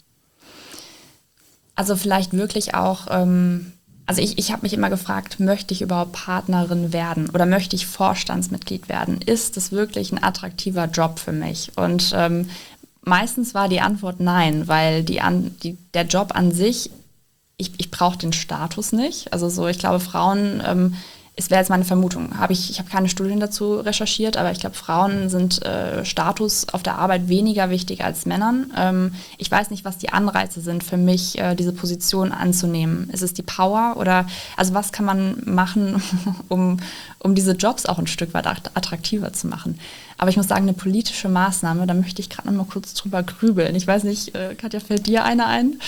Also vielleicht wirklich auch, ähm, also ich, ich habe mich immer gefragt, möchte ich überhaupt Partnerin werden oder möchte ich Vorstandsmitglied werden? Ist das wirklich ein attraktiver Job für mich? Und ähm, meistens war die Antwort nein, weil die an, die, der Job an sich, ich, ich brauche den Status nicht. Also so, ich glaube, Frauen, ähm, es wäre jetzt meine Vermutung, habe ich, ich habe keine Studien dazu recherchiert, aber ich glaube, Frauen sind äh, Status auf der Arbeit weniger wichtig als Männern. Ähm, ich weiß nicht, was die Anreize sind für mich, äh, diese Position anzunehmen. Ist es die Power oder, also was kann man machen, um, um diese Jobs auch ein Stück weit attraktiver zu machen? Aber ich muss sagen, eine politische Maßnahme, da möchte ich gerade noch mal kurz drüber grübeln. Ich weiß nicht, äh, Katja, fällt dir eine ein?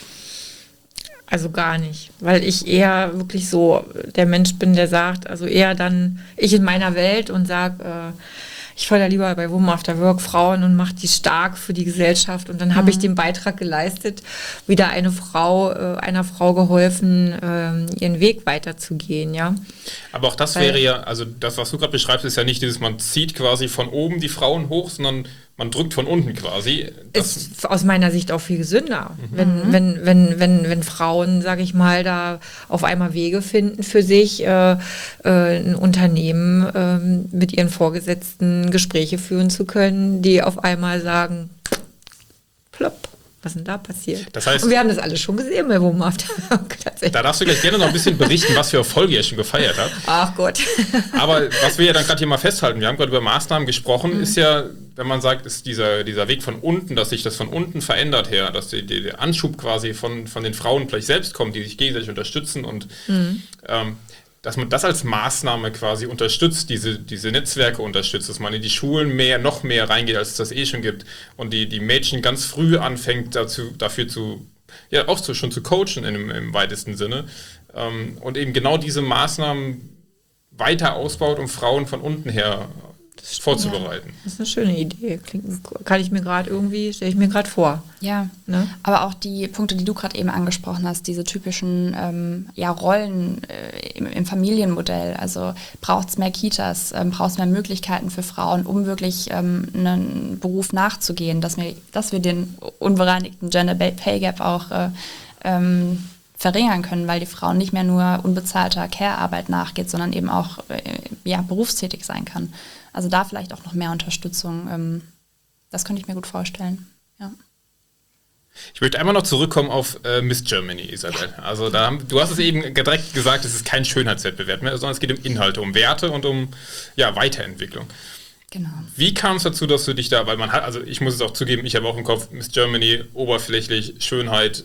Also gar nicht, weil ich eher wirklich so der Mensch bin, der sagt, also eher dann ich in meiner Welt und sage, äh, ich fördere lieber bei Women After Work Frauen und mache die stark für die Gesellschaft und dann mhm. habe ich den Beitrag geleistet, wieder eine Frau, äh, einer Frau geholfen, äh, ihren Weg weiterzugehen, ja. Aber auch das weil, wäre ja, also das, was du gerade beschreibst, ist ja nicht dieses, man zieht quasi von oben die Frauen hoch, sondern man drückt von unten quasi. Das ist aus meiner Sicht auch viel gesünder, mhm. wenn, wenn, wenn, wenn, wenn Frauen, sage ich mal, da auf einmal Wege finden für sich, äh, äh, ein Unternehmen äh, mit ihren Vorgesetzten Gespräche führen zu können, die auf einmal sagen, plopp. Was ist denn da passiert? Das heißt, und wir haben das alle schon gesehen bei Women After Work. Da darfst du gleich gerne noch ein bisschen berichten, was für Erfolge ihr schon gefeiert habt. Ach Gott. Aber was wir ja dann gerade hier mal festhalten, wir haben gerade über Maßnahmen gesprochen, mhm. ist ja, wenn man sagt, ist dieser, dieser Weg von unten, dass sich das von unten verändert her, dass die, die, der Anschub quasi von, von den Frauen vielleicht selbst kommt, die sich gegenseitig unterstützen und mhm. ähm, dass man das als Maßnahme quasi unterstützt, diese, diese Netzwerke unterstützt, dass man in die Schulen mehr, noch mehr reingeht, als es das eh schon gibt und die, die Mädchen ganz früh anfängt, dazu, dafür zu, ja auch zu, schon zu coachen im, im weitesten Sinne ähm, und eben genau diese Maßnahmen weiter ausbaut, um Frauen von unten her das vorzubereiten. Ja, das ist eine schöne Idee. Klingt, kann ich mir gerade irgendwie, stelle ich mir gerade vor. Ja, ne? Aber auch die Punkte, die du gerade eben angesprochen hast, diese typischen ähm, ja, Rollen äh, im, im Familienmodell. Also braucht es mehr Kitas, ähm, braucht es mehr Möglichkeiten für Frauen, um wirklich ähm, einen Beruf nachzugehen, dass wir, dass wir den unbereinigten Gender Pay Gap auch äh, ähm, verringern können, weil die Frauen nicht mehr nur unbezahlter Care-Arbeit nachgeht, sondern eben auch äh, ja, berufstätig sein kann. Also da vielleicht auch noch mehr Unterstützung. Ähm, das könnte ich mir gut vorstellen. Ja. Ich möchte einmal noch zurückkommen auf äh, Miss Germany, Isabel. Also da haben, du hast es eben direkt gesagt, es ist kein Schönheitswettbewerb mehr, sondern es geht um Inhalte, um Werte und um ja, Weiterentwicklung. Genau. Wie kam es dazu, dass du dich da, weil man hat, also ich muss es auch zugeben, ich habe auch im Kopf Miss Germany, oberflächlich, Schönheit.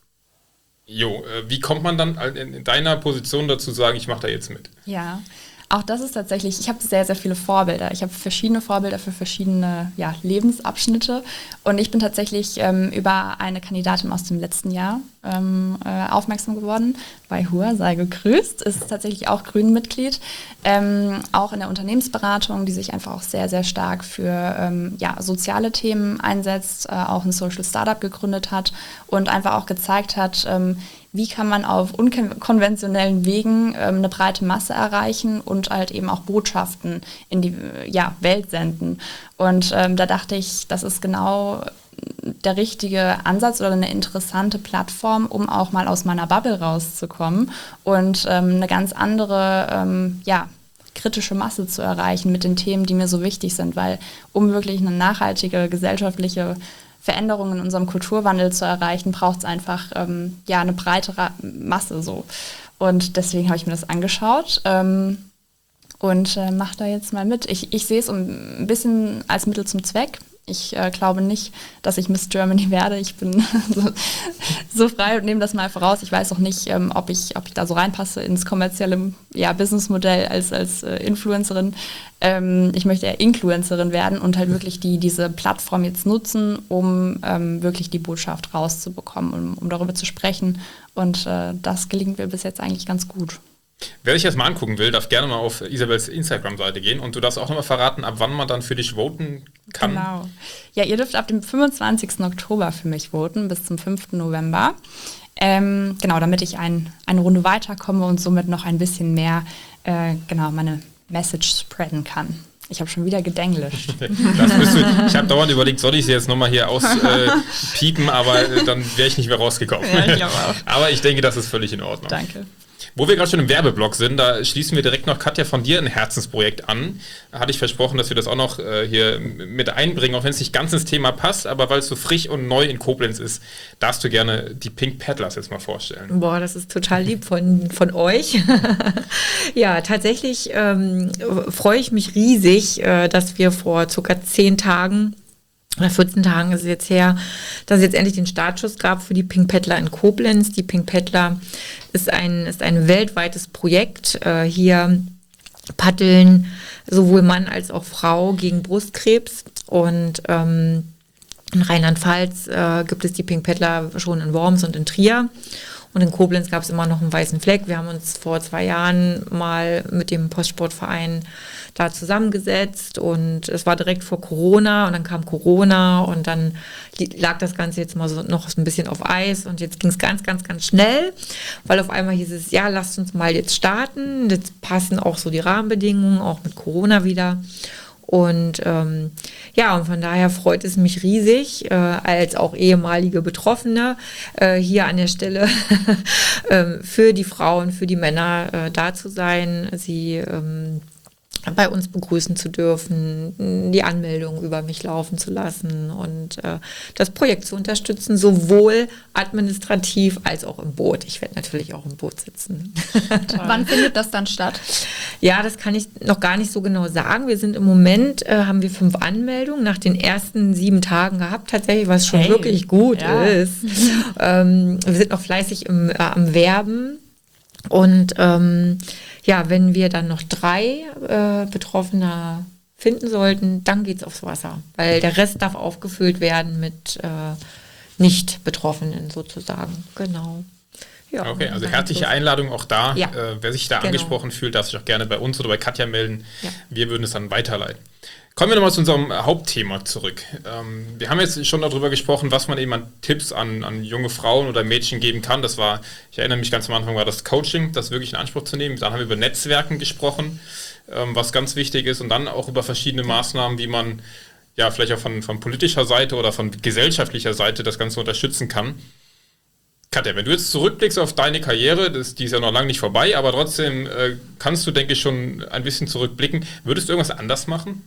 Jo, äh, wie kommt man dann in, in deiner Position dazu sagen, ich mache da jetzt mit? Ja. Auch das ist tatsächlich, ich habe sehr, sehr viele Vorbilder. Ich habe verschiedene Vorbilder für verschiedene ja, Lebensabschnitte. Und ich bin tatsächlich ähm, über eine Kandidatin aus dem letzten Jahr ähm, äh, aufmerksam geworden. Bei Hua, sei gegrüßt, ist tatsächlich auch Grünen-Mitglied. Ähm, auch in der Unternehmensberatung, die sich einfach auch sehr, sehr stark für ähm, ja, soziale Themen einsetzt, äh, auch ein Social Startup gegründet hat und einfach auch gezeigt hat, ähm, wie kann man auf unkonventionellen Wegen ähm, eine breite Masse erreichen und halt eben auch Botschaften in die ja, Welt senden. Und ähm, da dachte ich, das ist genau der richtige Ansatz oder eine interessante Plattform, um auch mal aus meiner Bubble rauszukommen und ähm, eine ganz andere, ähm, ja, kritische Masse zu erreichen mit den Themen, die mir so wichtig sind, weil um wirklich eine nachhaltige gesellschaftliche Veränderungen in unserem Kulturwandel zu erreichen, braucht es einfach ähm, ja, eine breitere Masse so. Und deswegen habe ich mir das angeschaut ähm, und äh, mache da jetzt mal mit. Ich, ich sehe es ein bisschen als Mittel zum Zweck. Ich äh, glaube nicht, dass ich Miss Germany werde. Ich bin so, so frei und nehme das mal voraus. Ich weiß auch nicht, ähm, ob, ich, ob ich da so reinpasse ins kommerzielle ja, Businessmodell als, als äh, Influencerin. Ähm, ich möchte eher Influencerin werden und halt wirklich die, diese Plattform jetzt nutzen, um ähm, wirklich die Botschaft rauszubekommen, um, um darüber zu sprechen. Und äh, das gelingt mir bis jetzt eigentlich ganz gut. Wer sich das mal angucken will, darf gerne mal auf Isabels Instagram-Seite gehen und du darfst auch nochmal verraten, ab wann man dann für dich voten kann. Genau. Ja, ihr dürft ab dem fünfundzwanzigsten Oktober für mich voten, bis zum fünften November. Ähm, genau, damit ich ein, eine Runde weiterkomme und somit noch ein bisschen mehr, äh, genau, meine Message spreaden kann. Ich habe schon wieder gedenglischt. Das müsste, ich habe dauernd überlegt, soll ich sie jetzt nochmal hier auspiepen, äh, aber äh, dann wäre ich nicht mehr rausgekommen. Ja, ich glaube auch. Aber ich denke, das ist völlig in Ordnung. Danke. Wo wir gerade schon im Werbeblock sind, da schließen wir direkt noch, Katja, von dir ein Herzensprojekt an. Da hatte ich versprochen, dass wir das auch noch äh, hier mit einbringen, auch wenn es nicht ganz ins Thema passt, aber weil es so frisch und neu in Koblenz ist, darfst du gerne die Pink Peddlers jetzt mal vorstellen. Boah, das ist total lieb von, von euch. Ja, tatsächlich ähm, freue ich mich riesig, äh, dass wir vor circa zehn Tagen oder vierzehn Tagen ist es jetzt her, dass es jetzt endlich den Startschuss gab für die Pink Peddler in Koblenz. Die Pink Peddler ist ein, ist ein weltweites Projekt. Äh, hier paddeln sowohl Mann als auch Frau gegen Brustkrebs. Und ähm, in Rheinland-Pfalz äh, gibt es die Pink Peddler schon in Worms und in Trier. Und in Koblenz gab es immer noch einen weißen Fleck. Wir haben uns vor zwei Jahren mal mit dem Postsportverein da zusammengesetzt und es war direkt vor Corona und dann kam Corona und dann lag das Ganze jetzt mal so noch ein bisschen auf Eis und jetzt ging es ganz, ganz, ganz schnell, weil auf einmal hieß es, ja, lasst uns mal jetzt starten. Jetzt passen auch so die Rahmenbedingungen, auch mit Corona wieder. Und ähm, ja, und von daher freut es mich riesig, äh, als auch ehemalige Betroffene äh, hier an der Stelle äh, für die Frauen, für die Männer äh, da zu sein, sie ähm, bei uns begrüßen zu dürfen, die Anmeldung über mich laufen zu lassen und äh, das Projekt zu unterstützen, sowohl administrativ als auch im Boot. Ich werde natürlich auch im Boot sitzen. Wann findet das dann statt? Ja, das kann ich noch gar nicht so genau sagen. Wir sind im Moment, äh, haben wir fünf Anmeldungen nach den ersten sieben Tagen gehabt, tatsächlich, was schon Hey, wirklich gut ja. ist. ähm, wir sind noch fleißig im, äh, am Werben und ähm, ja, wenn wir dann noch drei äh, Betroffene finden sollten, dann geht's aufs Wasser, weil der Rest darf aufgefüllt werden mit äh, Nicht-Betroffenen sozusagen. Genau. Ja, Okay, also herzliche Einladung auch da. Ja. Äh, wer sich da Genau. angesprochen fühlt, darf sich auch gerne bei uns oder bei Katja melden. Ja. Wir würden es dann weiterleiten. Kommen wir nochmal zu unserem Hauptthema zurück. Ähm, wir haben jetzt schon darüber gesprochen, was man eben an Tipps an, an junge Frauen oder Mädchen geben kann. Das war, ich erinnere mich ganz am Anfang, war das Coaching, das wirklich in Anspruch zu nehmen. Dann haben wir über Netzwerken gesprochen, ähm, was ganz wichtig ist. Und dann auch über verschiedene Maßnahmen, wie man ja vielleicht auch von, von politischer Seite oder von gesellschaftlicher Seite das Ganze unterstützen kann. Katja, wenn du jetzt zurückblickst auf deine Karriere, das, die ist ja noch lange nicht vorbei, aber trotzdem äh, kannst du, denke ich, schon ein bisschen zurückblicken. Würdest du irgendwas anders machen?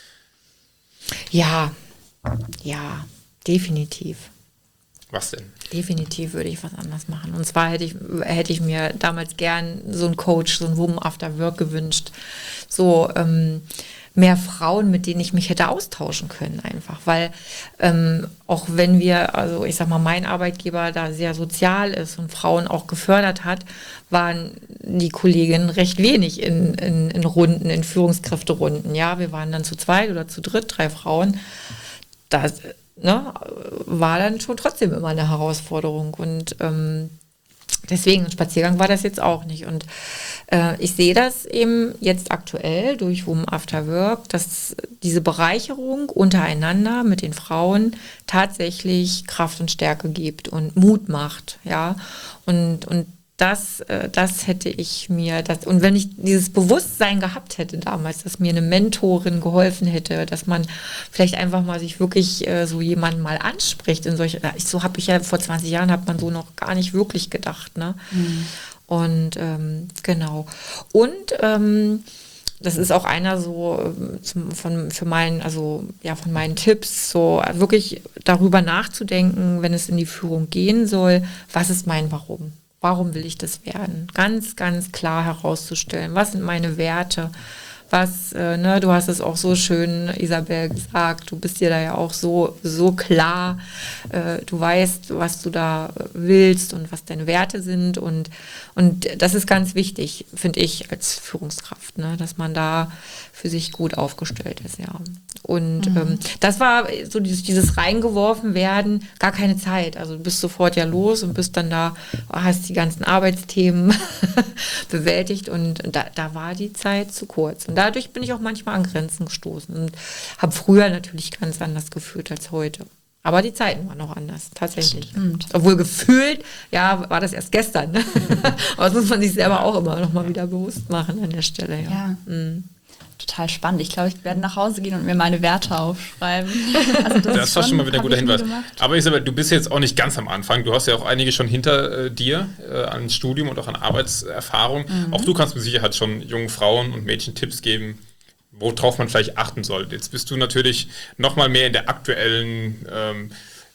Ja, ja, definitiv. Was denn? Definitiv würde ich was anders machen. Und zwar hätte ich, hätte ich mir damals gern so einen Coach, so einen Woman After Work gewünscht. So ähm, mehr Frauen, mit denen ich mich hätte austauschen können einfach. Weil ähm, auch wenn wir, also ich sag mal, mein Arbeitgeber da sehr sozial ist und Frauen auch gefördert hat, waren die Kolleginnen recht wenig in, in, in Runden, in Führungskräfterunden. Ja, wir waren dann zu zweit oder zu dritt, drei Frauen. Das ne, war dann schon trotzdem immer eine Herausforderung. Und ähm, deswegen, ein Spaziergang war das jetzt auch nicht. Und äh, ich sehe das eben jetzt aktuell durch Women After Work, dass diese Bereicherung untereinander mit den Frauen tatsächlich Kraft und Stärke gibt und Mut macht. Ja, und, und Das, äh, das hätte ich mir, das, und wenn ich dieses Bewusstsein gehabt hätte damals, dass mir eine Mentorin geholfen hätte, dass man vielleicht einfach mal sich wirklich äh, so jemanden mal anspricht in solche, so habe ich ja vor zwanzig Jahren, hat man so noch gar nicht wirklich gedacht, ne? Mhm. Und ähm, genau. Und ähm, das ist auch einer so zum, von, für meinen, also ja, von meinen Tipps, so wirklich darüber nachzudenken, wenn es in die Führung gehen soll, was ist mein Warum? Warum will ich das werden? Ganz, ganz klar herauszustellen, was sind meine Werte, was, äh, ne, du hast es auch so schön, Isabel, gesagt, du bist dir da ja auch so, so klar, äh, du weißt, was du da willst und was deine Werte sind und, und das ist ganz wichtig, finde ich, als Führungskraft, ne, dass man da für sich gut aufgestellt ist, ja. Und mhm. ähm, das war so dieses, dieses reingeworfen werden, gar keine Zeit. Also du bist sofort ja los und bist dann da, hast die ganzen Arbeitsthemen bewältigt und da, da war die Zeit zu kurz. Und dadurch bin ich auch manchmal an Grenzen gestoßen und habe früher natürlich ganz anders gefühlt als heute. Aber die Zeiten waren noch anders, tatsächlich. Stimmt. Obwohl gefühlt, ja, war das erst gestern. Ne? Aber das muss man sich selber auch immer noch mal wieder bewusst machen an der Stelle. Ja. ja. Mhm. Total spannend. Ich glaube, ich werde nach Hause gehen und mir meine Werte aufschreiben. Also das das war schon mal wieder ein guter Hinweis. Aber Isabel, du bist jetzt auch nicht ganz am Anfang. Du hast ja auch einige schon hinter äh, dir äh, an Studium und auch an Arbeitserfahrung. Mhm. Auch du kannst mit Sicherheit schon jungen Frauen und Mädchen Tipps geben, worauf man vielleicht achten sollte. Jetzt bist du natürlich noch mal mehr in der aktuellen ähm,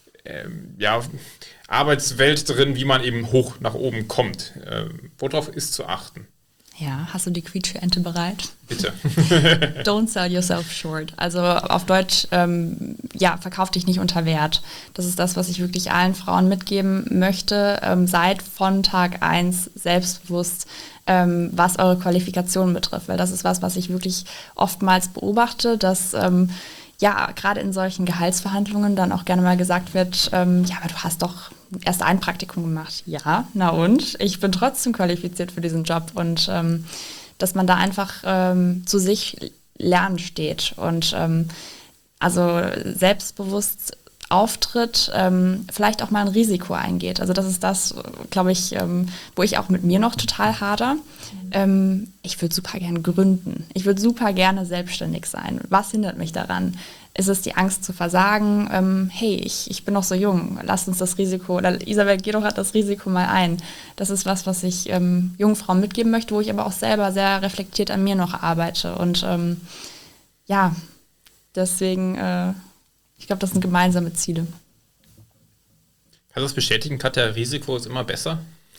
ähm, ja, Arbeitswelt drin, wie man eben hoch nach oben kommt. Ähm, worauf ist zu achten? Ja, hast du die Quietsche-Ente bereit? Bitte. Don't sell yourself short. Also auf Deutsch, ähm, ja, verkauf dich nicht unter Wert. Das ist das, was ich wirklich allen Frauen mitgeben möchte. Ähm, seid von Tag eins selbstbewusst, ähm, was eure Qualifikationen betrifft. Weil das ist was, was ich wirklich oftmals beobachte, dass ähm, ja, gerade in solchen Gehaltsverhandlungen dann auch gerne mal gesagt wird, ähm, ja, aber du hast doch erst ein Praktikum gemacht. Ja, na und? Ich bin trotzdem qualifiziert für diesen Job und ähm, dass man da einfach ähm, zu sich lernen steht und ähm, also selbstbewusst auftritt, ähm, vielleicht auch mal ein Risiko eingeht. Also das ist das, glaube ich, ähm, wo ich auch mit mir noch total hader. Ähm, ich würde super gerne gründen. Ich würde super gerne selbstständig sein. Was hindert mich daran? Ist es die Angst zu versagen? Ähm, hey, ich, ich bin noch so jung, lasst uns das Risiko, oder Isabel, geh doch das Risiko mal ein. Das ist was, was ich ähm, jungen Frauen mitgeben möchte, wo ich aber auch selber sehr reflektiert an mir noch arbeite. Und ähm, ja, deswegen, äh, ich glaube, das sind gemeinsame Ziele. Kannst du das bestätigen, Katja, Risiko ist immer besser?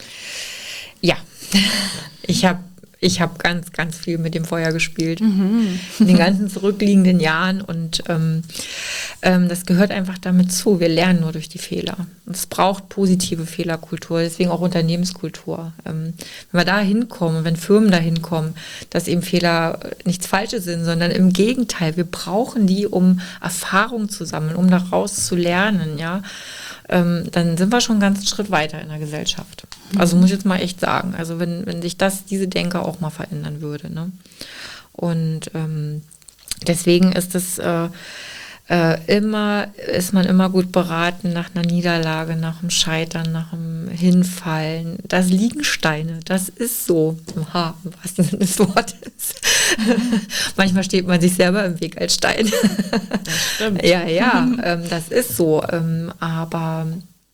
Ja, ich habe Ich habe ganz, ganz viel mit dem Feuer gespielt, mhm. in den ganzen zurückliegenden Jahren und ähm, ähm, das gehört einfach damit zu. Wir lernen nur durch die Fehler. Und es braucht positive Fehlerkultur, deswegen auch Unternehmenskultur. Ähm, wenn wir da hinkommen, wenn Firmen da hinkommen, dass eben Fehler nichts Falsches sind, sondern im Gegenteil, wir brauchen die, um Erfahrung zu sammeln, um daraus zu lernen, ja. Ähm, dann sind wir schon einen ganzen Schritt weiter in der Gesellschaft. Also muss ich jetzt mal echt sagen, also wenn, wenn sich das, diese Denke auch mal verändern würde. Ne? Und ähm, deswegen ist es äh, äh, immer, ist man immer gut beraten nach einer Niederlage, nach einem Scheitern, nach einem Hinfallen. Das liegen Steine, das ist so, im Haar, im wahrsten Sinne des Wortes. Manchmal steht man sich selber im Weg als Stein. Das stimmt. Ja, ja, ähm, das ist so. Ähm, aber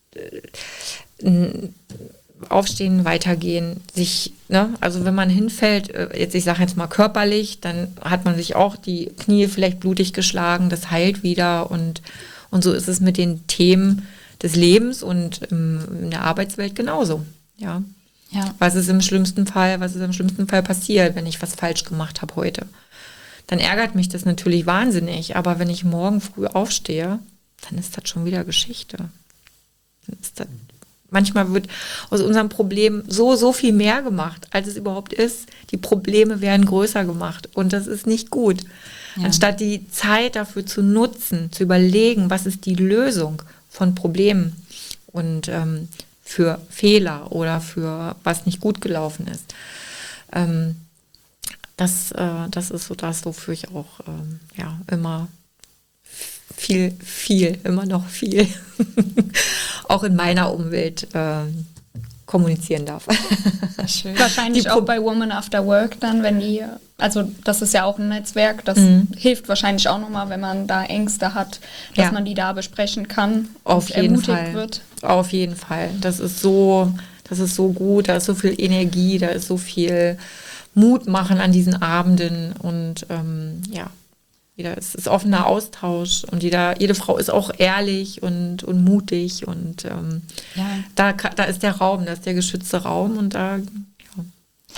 äh, aufstehen, weitergehen, sich, ne, also wenn man hinfällt, jetzt ich sage jetzt mal körperlich, dann hat man sich auch die Knie vielleicht blutig geschlagen, das heilt wieder und, und so ist es mit den Themen des Lebens und im, in der Arbeitswelt genauso, ja. Ja. Was ist im schlimmsten Fall, was ist im schlimmsten Fall passiert, wenn ich was falsch gemacht habe heute? Dann ärgert mich das natürlich wahnsinnig, aber wenn ich morgen früh aufstehe, dann ist das schon wieder Geschichte. Dann ist das Manchmal wird aus unserem Problem so, so viel mehr gemacht, als es überhaupt ist. Die Probleme werden größer gemacht und das ist nicht gut. Ja. Anstatt die Zeit dafür zu nutzen, zu überlegen, was ist die Lösung von Problemen und ähm, für Fehler oder für was nicht gut gelaufen ist. Ähm, das, äh, das ist so das, wofür ich auch ähm, ja, immer viel, viel, immer noch viel auch in meiner Umwelt äh, kommunizieren darf. Schön. Wahrscheinlich auch bei Women After Work dann, wenn die, also das ist ja auch ein Netzwerk, das mhm. hilft wahrscheinlich auch nochmal, wenn man da Ängste hat, dass ja. man die da besprechen kann Auf und jeden ermutigt Fall. wird. Auf jeden Fall. Das ist so, das ist so gut, da ist so viel Energie, da ist so viel Mut machen an diesen Abenden und ähm, ja. Jeder ist, ist offener Austausch und jeder, jede Frau ist auch ehrlich und, und mutig und ähm, ja. da, da ist der Raum, da ist der geschützte Raum und da ja.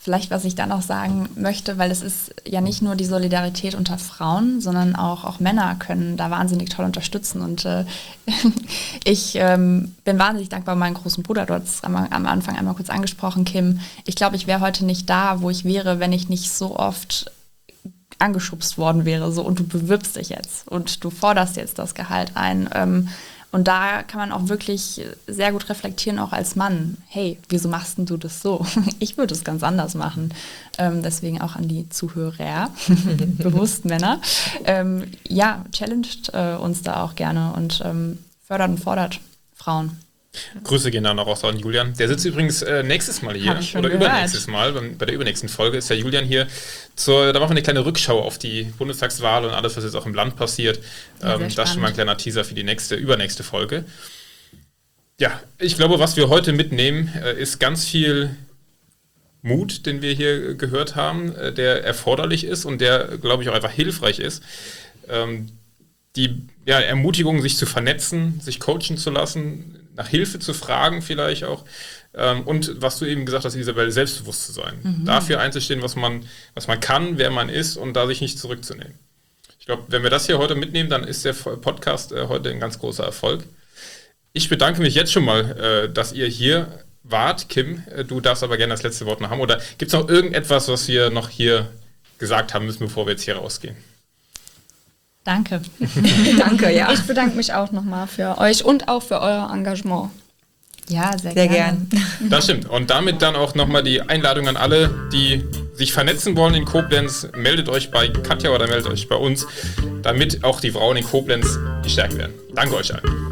Vielleicht, was ich dann noch sagen möchte, weil es ist ja nicht nur die Solidarität unter Frauen, sondern auch, auch Männer können da wahnsinnig toll unterstützen. Und äh, ich ähm, bin wahnsinnig dankbar meinem großen Bruder. Du hast es am, am Anfang einmal kurz angesprochen, Kim. Ich glaube, ich wäre heute nicht da, wo ich wäre, wenn ich nicht so oft angeschubst worden wäre. So, und du bewirbst dich jetzt und du forderst jetzt das Gehalt ein. Ähm, Und da kann man auch wirklich sehr gut reflektieren, auch als Mann. Hey, wieso machst denn du das so? Ich würde es ganz anders machen. Ähm, deswegen auch an die Zuhörer, bewusst Männer. Ähm, ja, challenged äh, uns da auch gerne und ähm, fördert und fordert Frauen. Grüße gehen dann auch raus an Julian. Der sitzt übrigens äh, nächstes Mal hier oder gehört. übernächstes Mal. Bei der übernächsten Folge ist der Julian hier. Zur, da machen wir eine kleine Rückschau auf die Bundestagswahl und alles, was jetzt auch im Land passiert. Ja, ähm, das ist schon mal ein kleiner Teaser für die nächste, übernächste Folge. Ja, ich glaube, was wir heute mitnehmen, äh, ist ganz viel Mut, den wir hier gehört haben, äh, der erforderlich ist und der, glaube ich, auch einfach hilfreich ist. Ähm, die ja, Ermutigung, sich zu vernetzen, sich coachen zu lassen, nach Hilfe zu fragen vielleicht auch. Ähm, und was du eben gesagt hast, Isabel, selbstbewusst zu sein. Mhm. Dafür einzustehen, was man, was man kann, wer man ist und da sich nicht zurückzunehmen. Ich glaube, wenn wir das hier heute mitnehmen, dann ist der Podcast äh, heute ein ganz großer Erfolg. Ich bedanke mich jetzt schon mal, äh, dass ihr hier wart. Kim, äh, du darfst aber gerne das letzte Wort noch haben. Oder gibt es noch irgendetwas, was wir noch hier gesagt haben müssen, bevor wir jetzt hier rausgehen? Danke. Danke, ja. Ich bedanke mich auch nochmal für euch und auch für euer Engagement. Ja, sehr, Sehr gerne. gern. Das stimmt. Und damit dann auch nochmal die Einladung an alle, die sich vernetzen wollen in Koblenz. Meldet euch bei Katja oder meldet euch bei uns, damit auch die Frauen in Koblenz gestärkt werden. Danke euch allen.